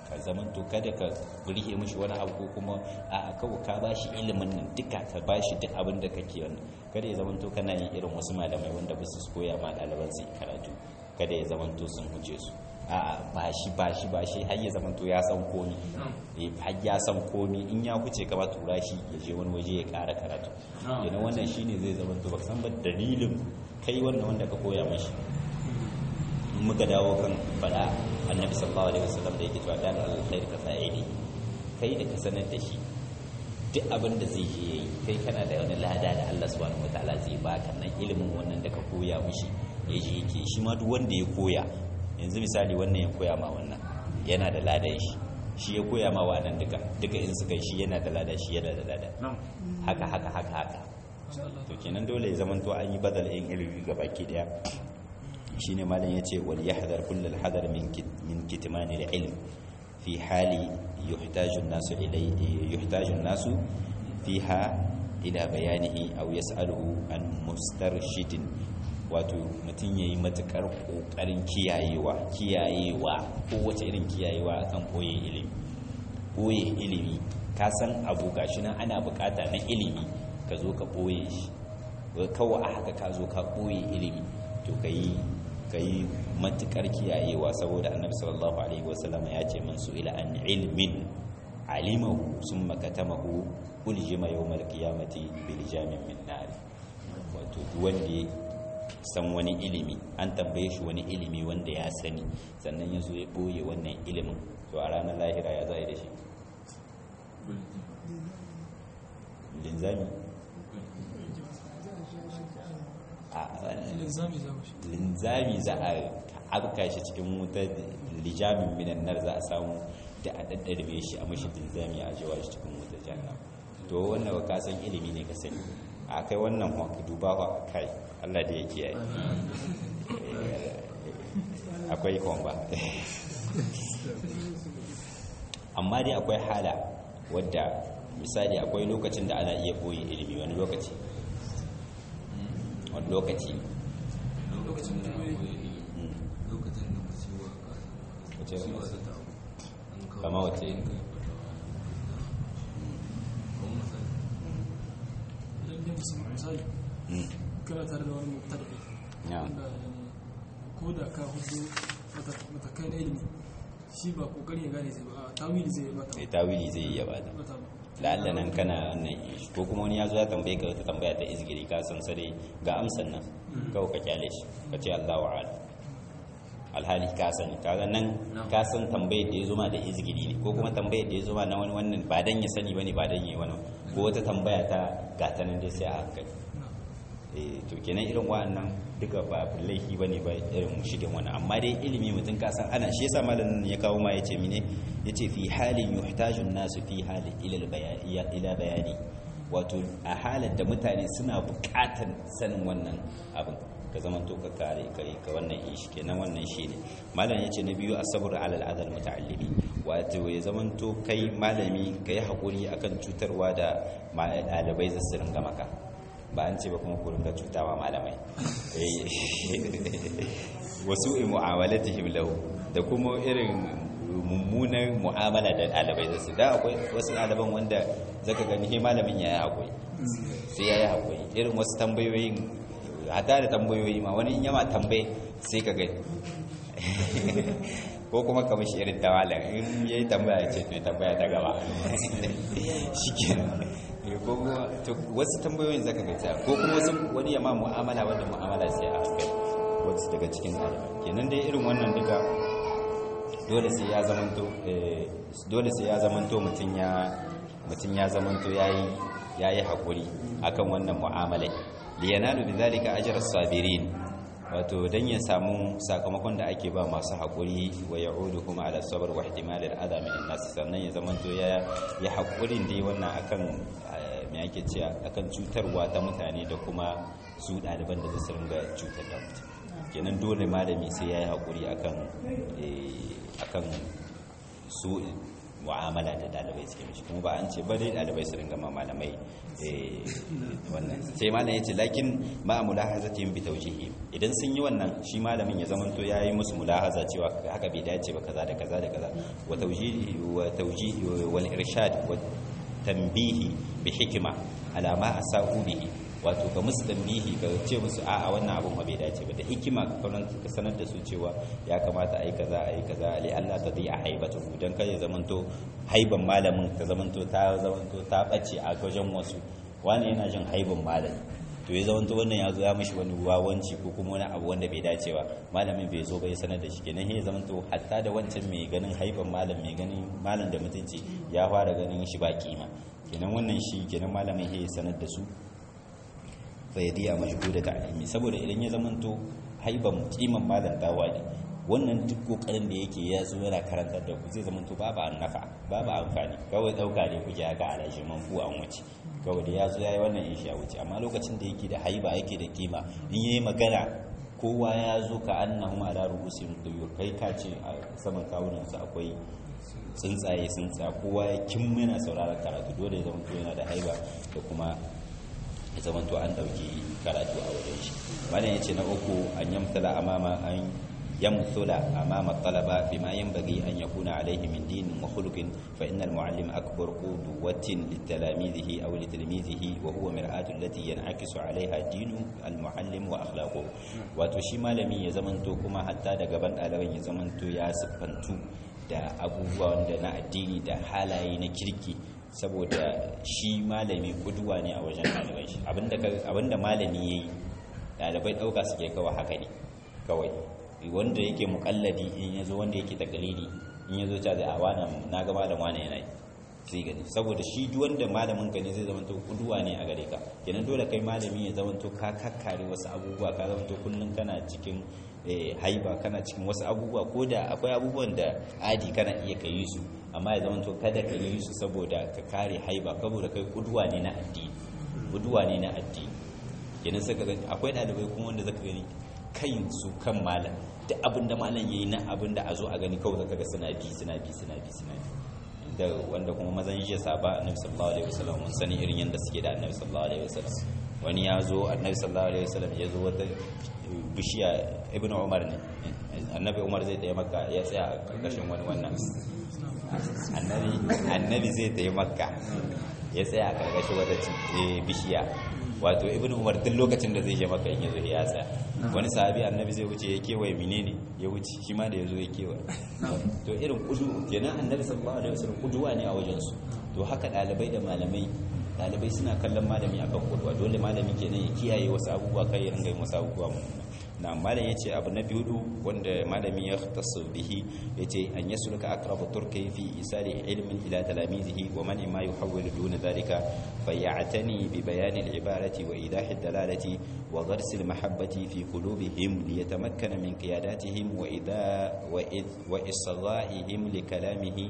ka zamanto kada ka rihe mishi wani abu ko kuma a kawai ka bashi ilimin nan duka ka bashi duk abin da kake wannan kada ya zamanto kana yin irin wasu malamai wanda ba su koya ma ɗaliban su karatu kada ya zamanto sun huce su a bashi har ya zamanto ya san komi har ya san komi in ya huce ka ba tura shi ya je wani waje ya ƙara karatu yana wannan shine zai zamanto ba san ba dalilin kai wannan wanda ka koya mashi in muka dawo kan fada annabi sallallahu alaihi wasallam da yake cewa dan alkhair ka fa'ili kai da ka sanar da shi duk abin da zai je yayi kai kana da wani lada da Allah subhanahu wataala zai baka nan ilimin wannan da ka koya mishi yaje yake shi ma duk wanda ya koya yanzu misali wannan ya koya ma wannan yana da ladan shi ya koya ma wannan duka in suka yi shi yana da lada shi yana da lada haka to kenan dole ya zamanto an yi badal in ilimi gabaki daya shine malam yace wal yahdhar kullal hadar min kitman al ilm fi hali yuhtaju an-nasu ilayhi yuhtaju an-nasu fiha ila bayanihi aw yas'aluhu an mustarshidin wato mutum yayi matukar kokarin kiyayewa ko wace irin kiyayewa akan boye ilimi ka san abu gashi nan ana bukata na ilimi ka zo ka boye shi kawai a haka ka zo ka boye ilimi to kai matukar kiyayewa saboda annabi sallallahu alaihi wasallam ya ce man ila an ilmin alimahu summa katamahu uljima yawmal qiyamati bil jamin min nar wato wanda san wani ilimi an tambaye shi wani ilimi wanda ya sani sannan yazo ya boye wannan ilimin to a ranar lahira ya zai da shi linzami za a abka shi cikin wutar lijamin minan nar za a samu da a daddarbe shi a mashi linzami a jawa shi cikin wutar jahannam to wannan ba ka san ilimi ne ka sani a kai wannan kuma ka duba wa kai Allah da ya kiyaye akwai kuma ba amma dai akwai hala wadda misali akwai lokacin da ana iya boye ilimi wani lokaci lokacin da lokacin da wace kama wace misali kana tare da wani mubtada wanda ko da ka hudu matakai na ilimi shi ba kokarin ya gane zai ba tawili zai ba tawili zai iya ba la'alla nan kana nan ko kuma wani ya zo ya tambaye ka wata tambaya ta izgiri ka san sare ga amsan nan kawai ka kyale shi ka ce Allahu a'lam alhali ka sani kaga nan ka san tambayar da ya zo ma da izgiri ne ko kuma tambayar da ya zo ma na wani wannan ba dan ya sani bane ba dan yayi wani ko wata tambaya ta gata nan dai sai a hankali to kenan irin wa'annan duka ba laifi bane ba irin shigin wani amma dai ilimi mutum ka san ana shi yasa malamin ya kawo ma yace mine yace fi halin yuhtaju an-nasu fi hali ila bayani wato a halin da mutane suna buƙatar sanin wannan abin ka zaman to ka kare kai ka wannan ishi kenan wannan shine malam yace na biyu as-sabr ala al-adal muta'allimi wato ya zaman to kai malami kai hakuri akan cutarwa da ɗalibai zasu ringa maka ba an ce ba kuma ku ringa cutawa malamai wasu mu'amalatihim lahu da kuma irin mummunan mu'amala da ɗalibai zasu da akwai wasu ɗaliban wanda zaka gani he malamin yayi hakuri sai yayi hakuri irin wasu tambayoyin hata da tambayoyi ma wani in yama tambaye sai ka gani ko kuma ka mishi irin tawalan in yayi tambaya ce to tambaya ta gaba shikenan ko kuma wasu tambayoyin zaka ga ta ko kuma wasu wani yama mu'amala wanda mu'amala sai a kai wasu daga cikin ɗalibai kenan dai irin wannan duka dole sai ya zamanto mutum ya zamanto yayi hakuri akan wannan mu'amalai liyanalu bidhalika ajra as-sabirin wato dan ya samu sakamakon da ake ba masu hakuri wa ya'udu kuma ala sabr wa ihtimal al-adha min an-nas sannan ya zamanto ya hakurin dai wannan akan me yake cewa akan cutarwa ta mutane da kuma su ɗaliban da su ringa cutar da mutum kenan dole malami sai yayi hakuri akan su mu'amala da dalibai suke mishi kuma ba an ce ba dai dalibai su ringa ma malamai wannan sai malam yace lakin ma mulahazatihim bi tawjihi idan sun yi wannan shi malamin ya zamanto yayi musu mulahaza cewa haka bai dace ba kaza da kaza da kaza wa tawjihi wal irshad wa tanbihi bi hikma ala ma asau bihi wato ka musu tambihi ka ce musu a'a wannan abun ba bai dace ba da hikima ka sanar da su cewa ya kamata ai kaza li Allah ta dai a haibatu dan kai ya zamanto haiban malamin ka zamanto ta bace a wajen wasu wani yana jin haiban malami to ya zamanto wannan ya zo ya mishi wani wawanci ko kuma wani abu wanda bai dace ba malamin bai zo bai sanar da shi kenan ya zamanto hatta da wancan mai ganin haiban malam mai ganin malam da mutunci ya fara ganin shi ba kima kenan wannan shi kenan malamin ya sanar da su fayyadiya majhuda ta'limi saboda idan ya zamanto haiban kiman malam dawa ne wannan duk kokarin da yake ya zo yana karantar da ku zai zamanto babu annafa babu amfani kawai dauka ne kuke haka a rashin manfu an wuce kawai da ya zo yayi wannan insha wuce amma lokacin da yake da haiba yake da kima in yayi magana kowa ya zo ka annahum ala ru'usim tuyur kai ka ce a saman kawunan su akwai tsuntsaye kowa ya kimmina sauraron karatu dole ya zamanto yana da haiba da kuma ya zamanto an dauki karatu a wajen shi malam yace na uku an yamthula amama talaba bima yanbaghi an yakuna alayhi min din wa khuluqin fa inna al-muallim akbar qudwatin litalamizihi aw litilmizihi wa huwa mir'atu allati yan'akisu alayha dinu al-muallim wa akhlaquhu wato shi malami ya zamanto kuma hatta da gaban ɗaliban ya zamanto ya siffantu da abubuwa wanda na addini da halaye na kirki saboda shi malami kuduwa ne a wajen ɗalibai shi abinda malami ya yi ɗalibai ɗauka suke kawai haka ne kawai wanda yake mukalladi in ya zo wanda yake takalidi in ya zo ta da awana na ga malam wane yana yi sai gani saboda shi duk wanda malamin ka ne zai zama to kuduwa ne a gare ka kenan dole kai malami ya zama to ka kakkare wasu abubuwa ka zama to kullun kana cikin haiba kana cikin wasu abubuwa ko da akwai abubuwan da adi kana iya ka yi su amma ya zama to kada ka yi su saboda ka kare haiba saboda kai kuduwa ne na addini kenan sai ka gani akwai dalibai kuma wanda zaka gani kayin su kan malam duk abinda malam yayi na abinda a zo a gani kawai zaka ga suna bi da wanda kuma mazan shi saba annabi sallallahu alaihi wasallam mun sani irin yanda suke da annabi sallallahu alaihi wasallam wani ya zo annabi sallallahu alaihi wasallam ya zo wata bishiya ibnu umar ne annabi umar zai tsaye makka ya tsaya a karkashin wani wannan annabi zai tsaye makka ya tsaya a karkashin wata bishiya wato ibn umar duk lokacin da zai je maka in yazo ya tsaya wani sahabi annabi zai wuce ya kewaye menene ya wuce shi ma da yazo ya kewaye to irin kudu kenan annabi sallallahu alaihi wasallam kuduwa ne a wajen su to haka dalibai da dalibai suna kallon malami akan kuduwa dole malami kenan ya kiyaye wasu abubuwa kai ya ringa yin wasu abubuwa na malam yace abu na biyu wanda malami ya tasu bihi yace an yasluka aqrabu turki fi isali ilmin ila talamizihi wa man ma yuhawwilu duna dhalika fayatani bi bayan al-ibarati wa idah ad-dalalati wa ghars al-mahabbati fi qulubihim liyatamakkana min qiyadatihim wa isgha'ihim li kalamihi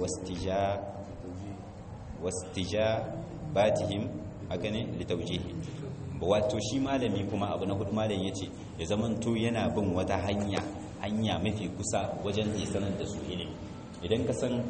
wastijabatihim agane li tawjihi wato shi malami kuma abu na hudu malam yace ya zamanto yana bin wata hanya mafi kusa wajen zai sanar da su ilimi idan ka san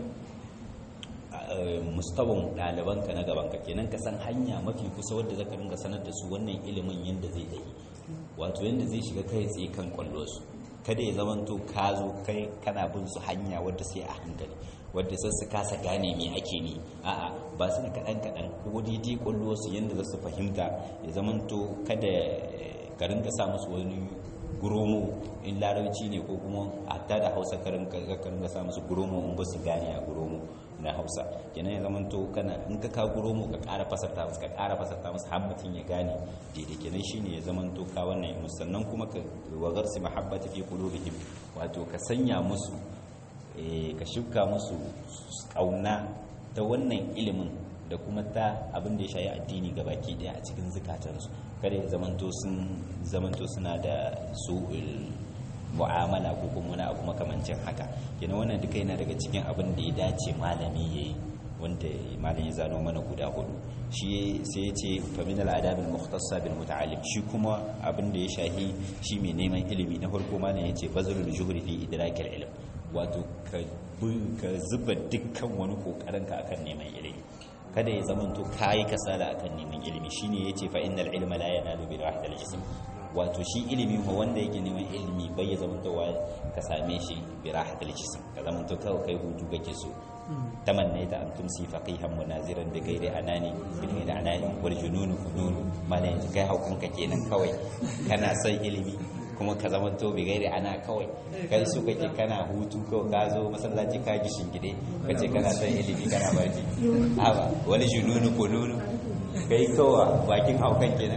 mustawan ɗalibanka na gabanka kenan ka san hanya mafi kusa wadda zaka ringa sanar da su wannan ilimin yanda zai yi wato yanda zai shiga kai tsaye kan kwallo su kada ya zamanto ka zo kai kana bin su hanya wadda sai a hankali wadda sai su kasa gane me ake ni a'a ba su da kaɗan ko daidai kwallo su yanda za su fahimta ya zamanto kada ka rinka sa musu wani guromo in larabci ne ko kuma hatta da hausa ka rinka sa musu guromo in ba su gane a guromo na hausa kenan ya zamanto kana in ka ka guromo ka ƙara fasarta musu har mutum ya gane daidai kenan shine ya zamanto ka wannan sannan kuma ka wagar su mahabbata fi qulubihim wato ka sanya musu ka shuka musu kauna ta wannan ilimin da kuma ta abin da ya shayi addini gabaki daya a cikin zukatansu kada ya zamanto suna da su'ul mu'amala ko kuma wani abu makamancin haka kenan wannan duka yana daga cikin abin da ya dace malami yayi wanda malam ya zano mana guda hudu shi sai ya ce fa min al-adab al-mukhtassa bil muta'allim shi kuma abin da ya shahi shi mai neman ilimi na farko malam ya ce bazalul juhri fi idrakil ilm wato ka zuba dukkan wani kokarinka akan neman ilimi, kada ya zamanto kayi kasala akan neman ilimi. shine yace fa innal ilma la yanalu bil wahd al jism, wato shi ilimi wanda yake neman ilimi bai ya zamantowa ka same shi bi rahatil jism, ka zamanto kawai kai hutu kake so. tamannaita an tumsi faqihan munaziran bi ghairi anani bil anani wal junun funun, malai kai haukanka kenan kawai kana son ilimi kuma ka zamanto bi ghairi ana kawai kai su kake kana hutu kawai ka zo masallaci ka gishin gide kace kana son ilimi kana barci aba wal junun funun kai kawai bakin haukan kenan.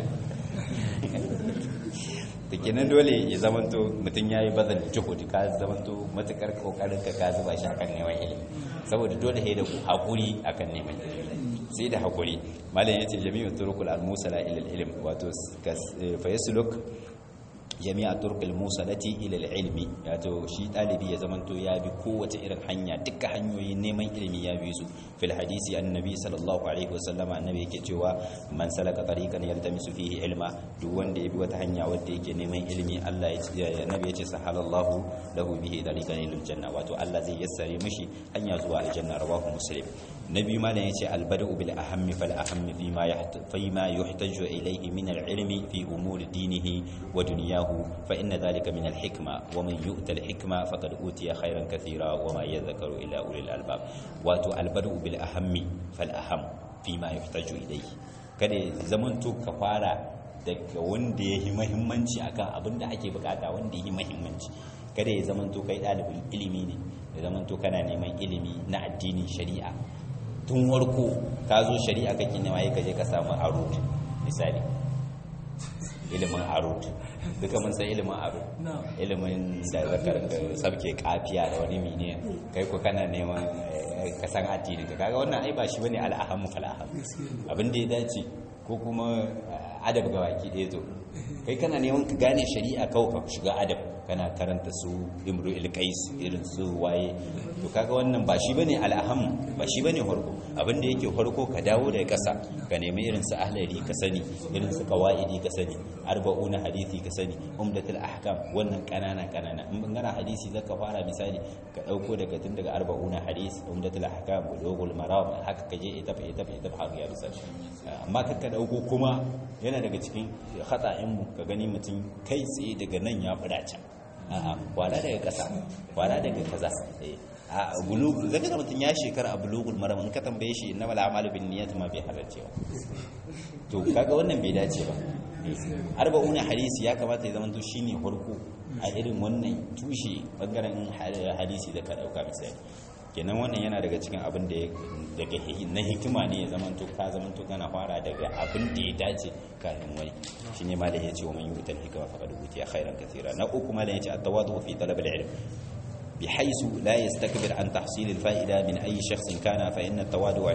da kenan dole ya zamanto mutum ya yi bazan juhudi, ka zamanto matukar kokarin ka zuba shi akan neman ilimi, saboda dole sai da hakuri akan neman ilimi, sai da hakuri. malam yace jami'u turuqul al-musala ila al-ilm, wato fa yasluk jami'a turuqil musalati ila al-ilmi, wato shi dalibi ya zamanto ya bi kowace irin hanya, dukkan hanyoyin neman ilimi ya bi su. fil hadisi annabi sallallahu alaihi wasallam, annabi yake cewa man salaka tariqan yaltamisu fihi ilma, duk wanda ya bi wata hanya wanda yake neman ilimi, Allah ya annabi yace sahalallahu lahu bihi tariqan ila janna, wato Allah zai yassare mishi hanya zuwa aljanna. rawahu muslim. nabi malam yace albada'u bil ahammi fal ahammi fima yuhtaju ilayhi min al-ilmi fi umuri dinihi wa dunyahu, fa inna dhalika min al-hikma, wa man yu'ta al-hikma faqad utiya khayran kathira wa ma yadhakkaru illa ulil albab. wato albada'u bil ahammi fal aham fima yuhtaju ilayhi, kada zamanto ka fara daga wanda yayi muhimmanci akan abinda ake bukata, wanda yayi muhimmanci. kada ya zamanto kai dalibin ilimi ne, ya zamanto kana neman ilimi na addinin shari'a, tun warko ka zo shari'a kake nema ka je ka samu arut, misali ilimin arut, duka mun san ilimin arut, ilimin da zakar sabke kafiya da wani mine, kai ko kana neman ka san addini ka, kaga wannan ai ba shi bane al-aham fal aham, abin da ya dace, ko kuma adab ga baki ɗaya. to kai kana neman ka gane shari'a kawai ka shiga adab, kana karanta su imru'il qais irin su waye, to kaga wannan ba shi bane al-aham, ba shi bane farko. abin da yake farko ka dawo daga kasa, ka nemi irin su ahlari ka sani, irin su qawaidi ka sani, arba'una hadisi ka sani, umdatul ahkam, wannan kanana in bangaren hadisi zaka fara misali ka dauko daga tun daga arba'una hadisi, umdatul ahkam, bulughul maram, haka kaje ita har ya misali. amma ka dauko kuma yana daga cikin khata'in mu, ka gani mutum kai tsaye daga nan ya fada can, a'a wala daga kasa, wala daga kaza, a bulugul zaka ga mutum ya shekara a bulugul maram, in ka tambaye shi innamal a'malu binniyat ma bai halarce ba, to kaga wannan bai dace ba. arba'una hadisi ya kamata ya zama to shine farko a irin wannan tushe bangaren hadisi da ka dauka misali. kenan wannan yana daga cikin abin da daga na hikima ne ya zamanto kana fara daga abin da ya dace kafin wani. shine malam yace wa man yu'tal hikma faqad utiya khairan katira. na uku malam yace at-tawadu fi talab al-ilm بحيث لا يستكبر عن تحصيل الفائدة من أي شخص كان، فإن التواضع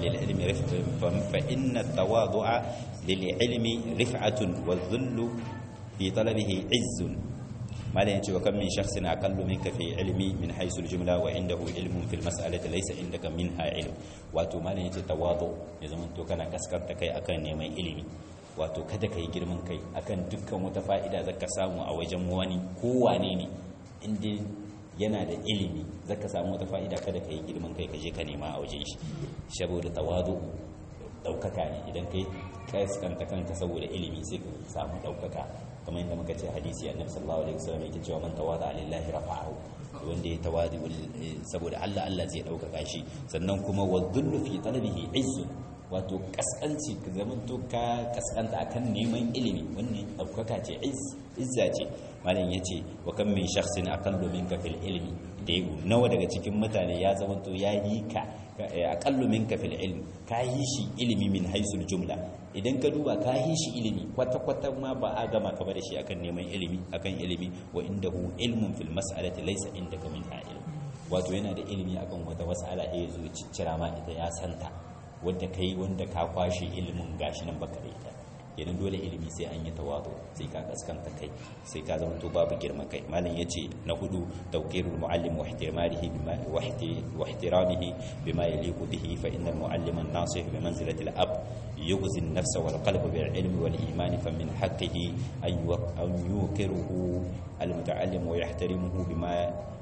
للعلم رفعة والذل في طلبه عز. ما لا ينشي وكم من شخص أقل منك في علمي من حيث الجملة وعنده علم في المسألة ليس عندك منها علم. واتو ما لا ينشي تواضع إذا أنت كان كسكرت كي أكن يمي علمي، wato kada kai girman kai akan dukkan wata fa'ida zaka samu a wajen wani kowane ne, inda yana da ilimi zaka samu wata fa'ida, kada kai girman kai kaje ka nema a wajen shi, saboda tawadu daukaka ne. idan kai kaskanta kanka saboda ilimi sai ka samu daukaka, kamar yadda muka ce hadisi annabi sallallahu alaihi wasallam yake cewa man tawada lillahi rafa'ahu, wanda ya tawadi saboda Allah zai daukaka shi. sannan kuma wadhullu fi talabihi izzun, wato kaskanci ka zamanto ka kaskanta akan neman ilimi, wannan daukaka ce, izza ce. malam yace wa kam min shakhsin aqallu minka fil ilmi, da nawa daga cikin mutane ya zamanto ya yi ka aqallu minka fil ilmi, ka yi shi ilimi min haisul jumla. idan ka duba ka yi shi ilimi kwata ma ba a gama ka da shi akan neman ilimi wa indahu ilmun fil mas'alati laysa indaka minha ilm, wato yana da ilimi akan wata mas'ala ya zo ciccira ma ita ya santa, wanda ka kwashe ilimin gashi nan baka da ita. kenan dole ilimi sai an yi tawadu, sai ka kaskanta kai, sai ka zama to babu girman kai. malam yace na hudu tawqirul muallim wa ihtiramihi bima yaliqu bihi, fa innal muallima an-nasih bi manzilati al-ab yughzi an-nafs wal qalb bil ilmi wal iman, fa min haqqihi an yuqiruhu al-muta'allim wa yahtarimuhu bima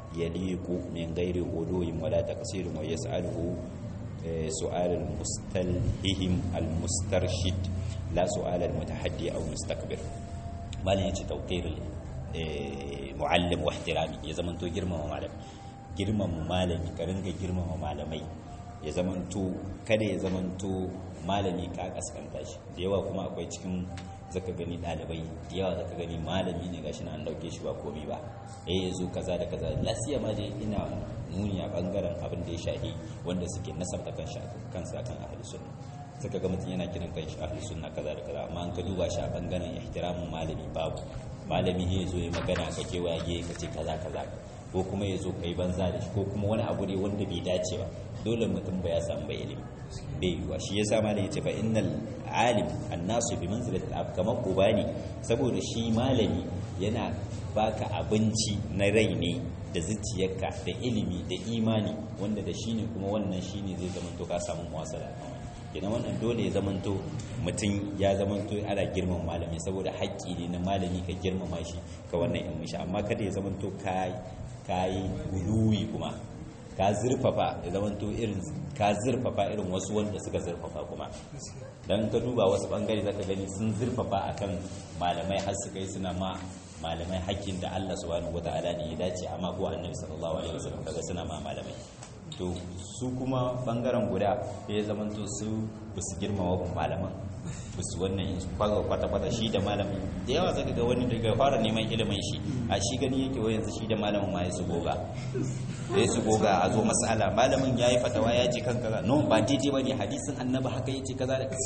yaliqu min ghairi uluwin wala taqsirin wa yas'aluhu su'al al-mustalhihim al-mustarshid la su'al al-mutahaddi aw mustakbir. malin yace tawqirul muallim wa ihtirami, ya zamanto girmama malami ka ringa girmama malamai, ya zamanto kada ya zamanto malami ka kaskanta shi. Da yawa kuma akwai cikin zaka gani dalibai da yawa zaka gani malami ne gashi na an dauke shi ba komai ba, yazo kaza da kaza. Lasiya ma dai ina nuni a bangaren abin da ya shahi wanda suke nasabta kansa kan ahli sunna, saka ga mutum yana kiran kanshi ahli sunna kaza da kaza, amma an ka duba shi a bangaren ihtiramin malami babu. Malami ne yazo ya magana ka kewaye ka ce kaza kaza, ko kuma yazo kai banza da shi, ko kuma wani abu ne wanda bai dace ba, dole mutum ba ya samu bai ilimi bai yiwa. shi yasa malam yace fa innal alim annasu bi manzilatil ab, kamar uba ne, saboda shi malami yana baka abinci na rai ne da zuciyarka da ilimi da imani, wanda da shi ne kuma wannan shi ne zai zamanto ka samu muwasala. idan wannan dole ya zamanto mutum ya zamanto ana girmama malami, saboda haƙƙi ne na malami ka girmama shi ka wannan in mishi, amma kada ya zamanto kai guluwi kuma ka zurfafa, ya zamanto ka zurfafa irin wasu wanda suka zurfafa kuma. dan ka duba wasu bangare zaka gani sun zurfafa akan malamai har su kai suna ma malamai haƙƙin da Allah subhanahu wataala ne ya dace, amma ko annabi sallallahu alaihi wasallam kaga suna ma malamai. to su kuma bangaren guda ya zamanto su basu girmama malaman, basu wannan kwata-kwata shi da malamin. Da yawa zaka ga wani daga fara neman ilimin shi a shi gani yake wa yanzu shi da malamin ma ya su goga a zo masala, malamin ya yi fatawa ya ce kan kaza, no ba daidai ba ne, hadisin annabi haka ya ce kaza da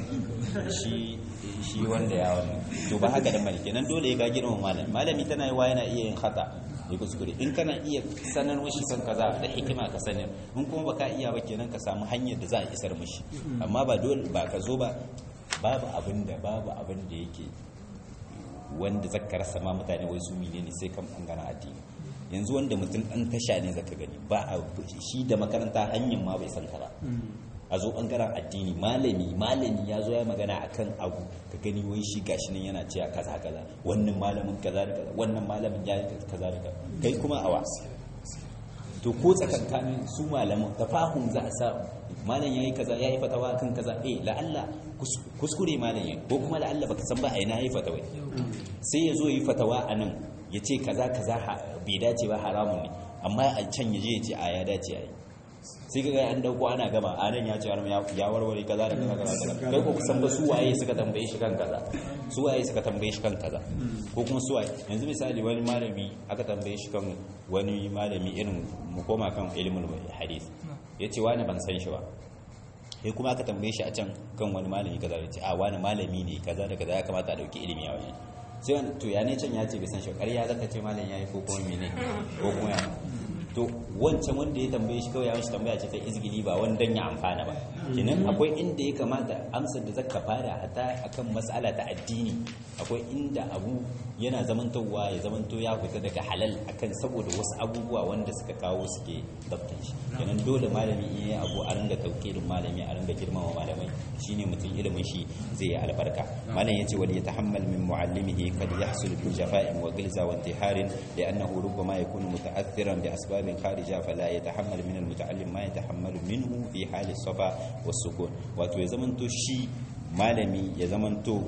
shi wanda ya wannan. to ba haka da malike nan dole ya ga girmama malami tana yi wa yana iya yin khata ya kuskure, in kana iya sanar mashi kan kaza da hikima ka sanar, in kuma baka iya ba kenan ka samu hanyar da za a isar mashi. amma ba dole ba ka zo ba babu abin da yake wanda zaka rasa ma mutane wai su menene sai kan bangaren addini. yanzu wanda mutum dan tasha ne zaka gani ba shi da makaranta hanyar ma bai san ta ba, a zo bangaren addini malami ya zo ya magana akan abu ka gani wai shi gashi nan yana cewa kaza wannan malamin kaza da kaza, wannan malamin ya kaza da kaza, kai kuma a wasu. to ko tsakankanin su malaman tafahum za a sa malam yayi kaza yayi fatawa kan kaza, la'alla kuskure malam yayi, ko kuma la'alla baka san ba a ina yayi fatawa, sai ya zo yi fatawa anan ya ce kaza bai dace ba, haramun ne, amma a can ya je ya ce a ya dace ai. sai kaga an dauko ana gama anan ya ce ya warware kaza da kaza kai ko kusan ba su waye suka tambaye shi kan kaza, ko kuma su waye. yanzu misali wani malami aka tambaye shi kan wani malami irin mu koma kan ilmul hadith, yace wani ban san shi ba, sai kuma aka tambaye shi a can kan wani malami kaza, yace a wani malami ne kaza da kaza, ya kamata a dauki ilimi a waje. sai wani to ya ne can ya ce bai san shi, ƙarya zaka ce malam yayi ko kuma mene ko kuma to wancan wanda ya tambaye shi kawai ya mishi tambaya ce ta izgili ba wanda ya amfana ba. kenan akwai inda ya kamata amsar da zaka fara hatta akan mas'ala ta addini, akwai inda abu yana zamantowa ya zamanto ya fita daga halal akan saboda wasu abubuwa wanda suka kawo suke dabtin shi. kenan dole malami in yayi abu a ringa tauqirin malami, a ringa girmama malamai, shine mutum ilimin shi zai yi albarka. malam yace wal yatahammal min muallimihi kad yahsul bi jafa'in wa gilza wa intiharin li'annahu rubbama yakunu muta'athiran bi asbab kharija fala yatahammal min al-muta'allim ma yatahammalu minhu fi hali safa was-sukun. wato ya zamanto shi malami ya zamanto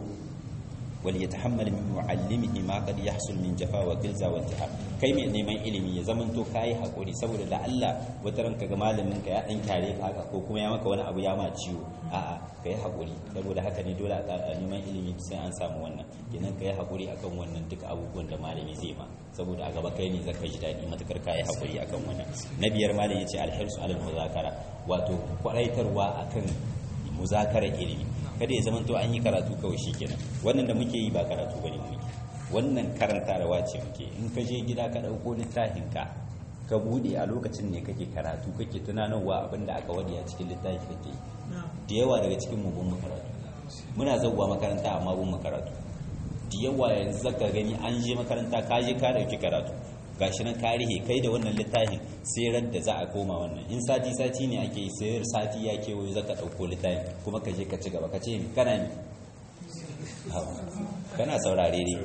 wal yatahammal min muallimihi ma qad yahsul min jafa wa gilza wa intihar. kai mai neman ilimi ya zamanto kai hakuri, saboda da Allah wata ranka ga malamin ka ya dan kare ka haka, ko kuma ya maka wani abu ya ma ciwo, a'a kai hakuri, saboda haka ne dole a neman ilimi sai an samu wannan. kenan kai hakuri akan wannan duka abubuwan da malami zai ma, saboda a gaba kai ne zaka ji dadi matakar kai hakuri akan wannan. na biyar malami yace al-hirsu alal muzakara, wato kwaraitarwa akan muzakara ilimi. kada ya zama to an yi karatu kawai shikenan, wannan da muke yi ba karatu bane muke, wannan karantarwa ce muke. in ka je gida ka dauko littafin ka bude a lokacin ne kake karatu, kake tunanarwa abinda aka wadi a cikin littafi kake. da yawa daga cikin mu bin karatu, muna zauwa makaranta amma bin karatu. da yawa yanzu zaka gani an je makaranta ka je ka dauki karatu, gashi nan karihe kai da wannan littafin sai ran da za a koma wannan. in sati ne ake sayar, sati ya kewayo zaka dauko littafin kuma ka je ka ci gaba, ka ce kana ne kana saurare ne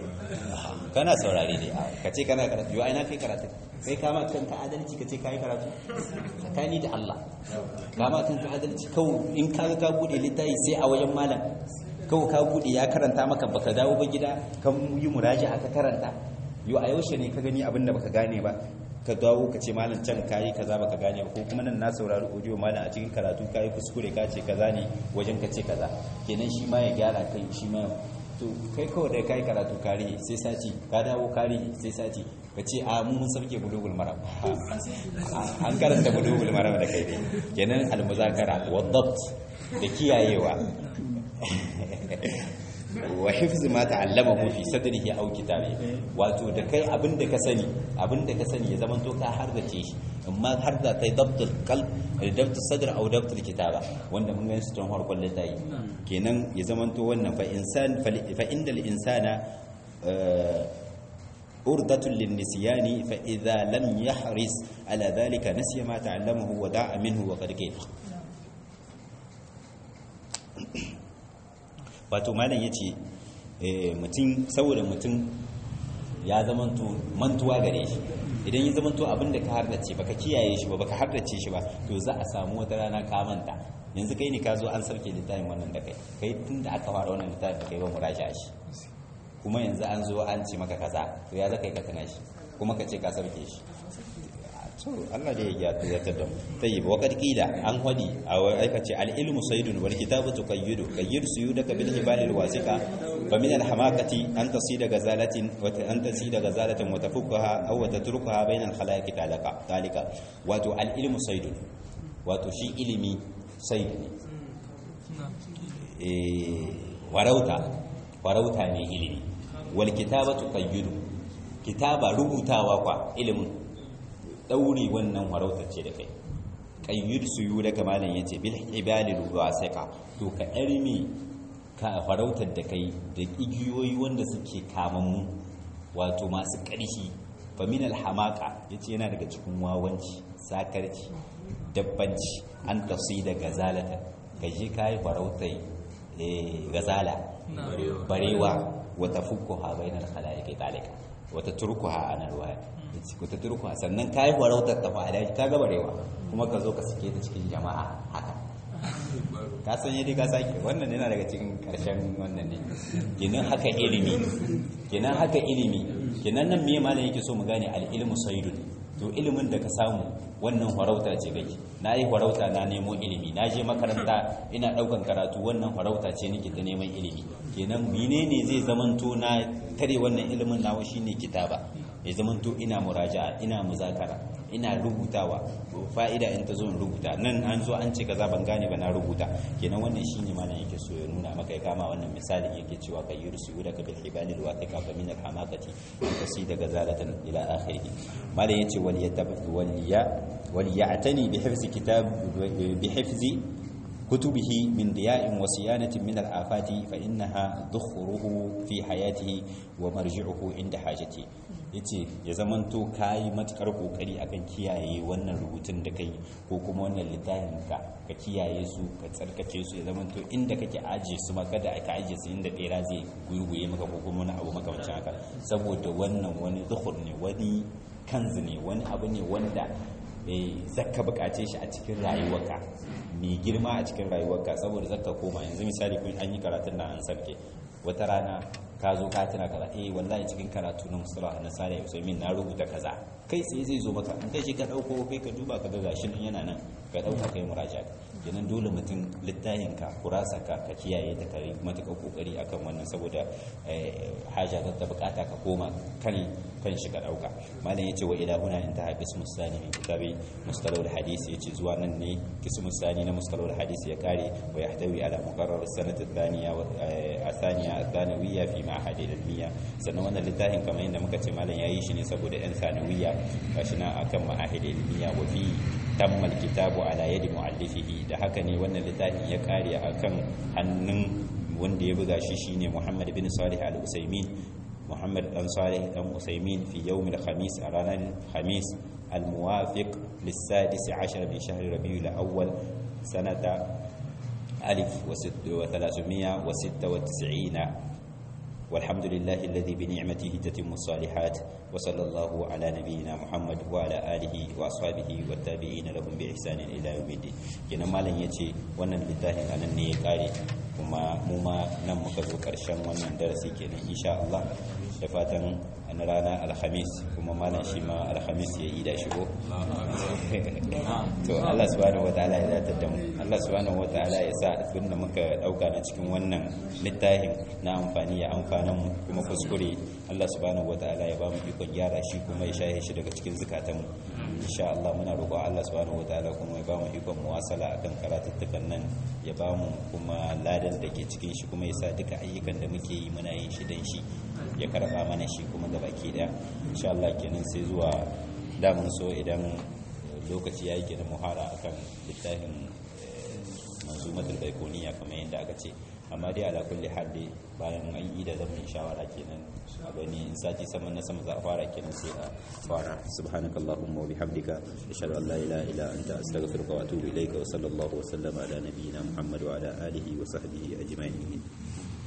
ka ce kana karatu yau aina kai karatu kai kama kanka adalci ka ce ka yi karatu tsakani da Allah kama kanka adalci kawai in ka ga bude littafi sai a wajen malam kawai ka bude ya karanta maka baka dawo ba gida kan yi muraji'a ka karanta yau a yaushe ne ka gani abin da baka gane ba ka dawo ka ce malam can kayi kaza baka gane ba ko kuma nan na saurari audio malam a cikin karatu kayi kuskure ka ce kaza ne wajen ka ce kaza kenan shi ma ya gyara kai shi ma to kai kawai da kai karatu kare sai sati ka dawo kare sai sati ka ce a mun sauke bulugul maram an karanta bulugul maram da kai dai kenan almuzakara wa dabt da kiyayewa wa hifz ma ta'allamahu fi sadrihi aw kitabi wato da kai abinda ka sani ya zaman to ka hardace shi amma har da kai dabtul qalb dabtul sadr aw dabtul kitaba wanda mun gani su tun harkon littafi kenan ya zaman to wannan fa indal insana urdatun linnisyani fa idza lam yahris ala dhalika nasiya ma ta'allamahu wa da'a minhu wa qad kayfa wato malam ya ce saboda mutum ya zamanto mantuwa gare shi idan ya zamanto abinda ka hardace baka kiyaye shi ba baka hardace shi ba to za a samu wata rana ka manta yanzu kai ne ka zo an sarke littafin wannan da kai tun da aka fara wannan littafin da kai ba mu rasha shi kuma yanzu an zo an ce maka kaza to ya zaka yi ka tana shi kuma ka ce ka sarke shi to Allah da ya tada mu tayyib wa qad qila an hadi aikace al ilmu saydun wal kitabatu qayyidu qayyid suyudaka bil hibal al wasiqa fa min al hamaqati an tasida gazalatin wa an tasida gazalatan wa tafukkaha aw tatrukaha bayna al khalaiq talika wato al ilmu saydun wato shi ilimi sayd warauta ne ilimi wal kitabatu qayyidu kitaba rubutawa kwa ilimin daure wannan farautar da kai qayyid suyu da kamalan yace bil ibalil wasiqa to ka armi ka farautar da kai da igiyoyi wanda suke kamammu wato masu ƙarfi fa min al hamaqa yace yana daga cikin wawanci sakarci dabbanci an tasida gazalata kaje kai farautai gazala barewa wata fukuha bainal khalaiqi talika wata turkuha ana ruwaya wata turkuha sannan kai farautar ta fa ka ga barewa kuma ka zo ka sake ta cikin jama'a haka ka san yadda ka sake wannan yana daga cikin karshen wannan ne kenan haka ilimi kenan nan me malam yake so mu gane al ilmu saydun to ilimin da ka samu wannan farauta ce gake na yi farauta na nemo ilimi na je makaranta ina daukan karatu wannan farauta ce nake ta neman ilimi kenan menene zai zamanto na tare wannan ilimin nawa shine kitaba ya zamanto ina muraja'a ina muzakara ina rubutawa fa'ida in ta zo in rubuta nan an zo an ce kaza ban gane ba na rubuta kenan wannan shine malam yake so ya nuna maka ya kama wannan misalin yake cewa kai yursu daga bil hibalil wathiqa fa min al hamaqati tasi daga zalatan ila akhirih malam yace wal ya'tani bi hifzi kitab bi hifzi كتبه من ضياء وصيانة من الآفات فإنها ذخره في حياته ومرجعه عند حاجته yace ya zamanto kayi matukar kokari akan kiyaye wannan rubutun da kai ko kuma wannan littafin ka kiyaye su ka tsarkake su ya zamanto inda kake aje su maka da aka aje su inda bera zai guyuguye maka ko kuma wani abu makamancin haka saboda wannan wani zuhur ne wani kanzu ne wani abu ne wanda zaka bukace shi a cikin rayuwarka mai girma a cikin rayuwarka saboda zaka koma yanzu misali kun an yi karatun na an sarke wata rana ka zo ka tuna kaza wallahi cikin karatu na mustalah na Salih Usaimin na rubuta kaza kai sai zai zo maka in kai shi ka dauko kai ka duba ka ga gashin yana nan ka dauka kai muraja kenan dole mutum littafin ka kurasa ka kiyaye ta kare matuƙar kokari akan wannan saboda haja ta bukata ka koma kan shi ka dauka malam yace wa ila huna intaha qismu sani min kitabi mustalah al-hadith yace zuwa nan ne qismu sani na mustalah al-hadith ya kare wa yahtawi ala muqarrar as-sanah ath-thaniya wa ath-thanawiyya fi ma'had al-ilmiya sannan wannan littafin kamar yadda muka ce malam yayi shi ne saboda yan sanawiyya gashi na akan ma'ahid al-ilmiya wa fi tamma al-kitabu ala yadi mu'allifihi da haka ne wannan littafin ya kare akan hannun wanda ya buga shi shine Muhammad bin Salih al-Usaimin Muhammad dan Salih dan Usaimin fi yawm al-khamis a ranar khamis al-muwafiq lis-sadis 'ashar min shahr Rabiul Awwal sanata 1396 walhamdulillahi alladhi bi ni'matihi tatimmu salihat wa sallallahu ala nabiyyina Muhammad wa ala alihi wa ashabihi wat tabi'in lahum bi ihsanin ila yawmiddin. kenan malam yace wannan littafin anan ne ya kare, kuma mu ma nan muka zo karshen wannan darasi kenan insha Allah, da fatan na rana alhamis, kuma malam shi ma alhamis ya yi da shigo to Allah subhanahu wataala ya zata da mu, Allah subhanahu wataala ya sa abin da muka dauka na cikin wannan littafin na amfani ya amfana mu, kuma kuskure Allah subhanahu wataala ya ba mu ikon gyara shi, kuma ya shaye shi daga cikin zukatanmu insha Allah. Muna roƙon Allah subhanahu wataala kuma ya ba mu ikon muwasala akan karatuttukan nan, ya ba mu kuma ladan da ke cikin shi, kuma ya sa duka ayyukan da muke yi muna yin shi dan shi, ya karba mana shi kuma da baki daya insha Allah. kenan sai zuwa damun so idan lokaci yayi kenan muhara akan littafin manzumatul baikuniya kamar yadda aka ce, amma dai ala kulli hal dai bayan an yi da zaman shawara kenan a gani sati sama na sama za a fara kenan sai a fara. subhanakallahumma wa bihamdika ashhadu an la ilaha illa anta astaghfiruka wa atubu ilayka wa sallallahu wa sallama ala nabiyyina Muhammad wa ala alihi wa sahbihi ajma'in.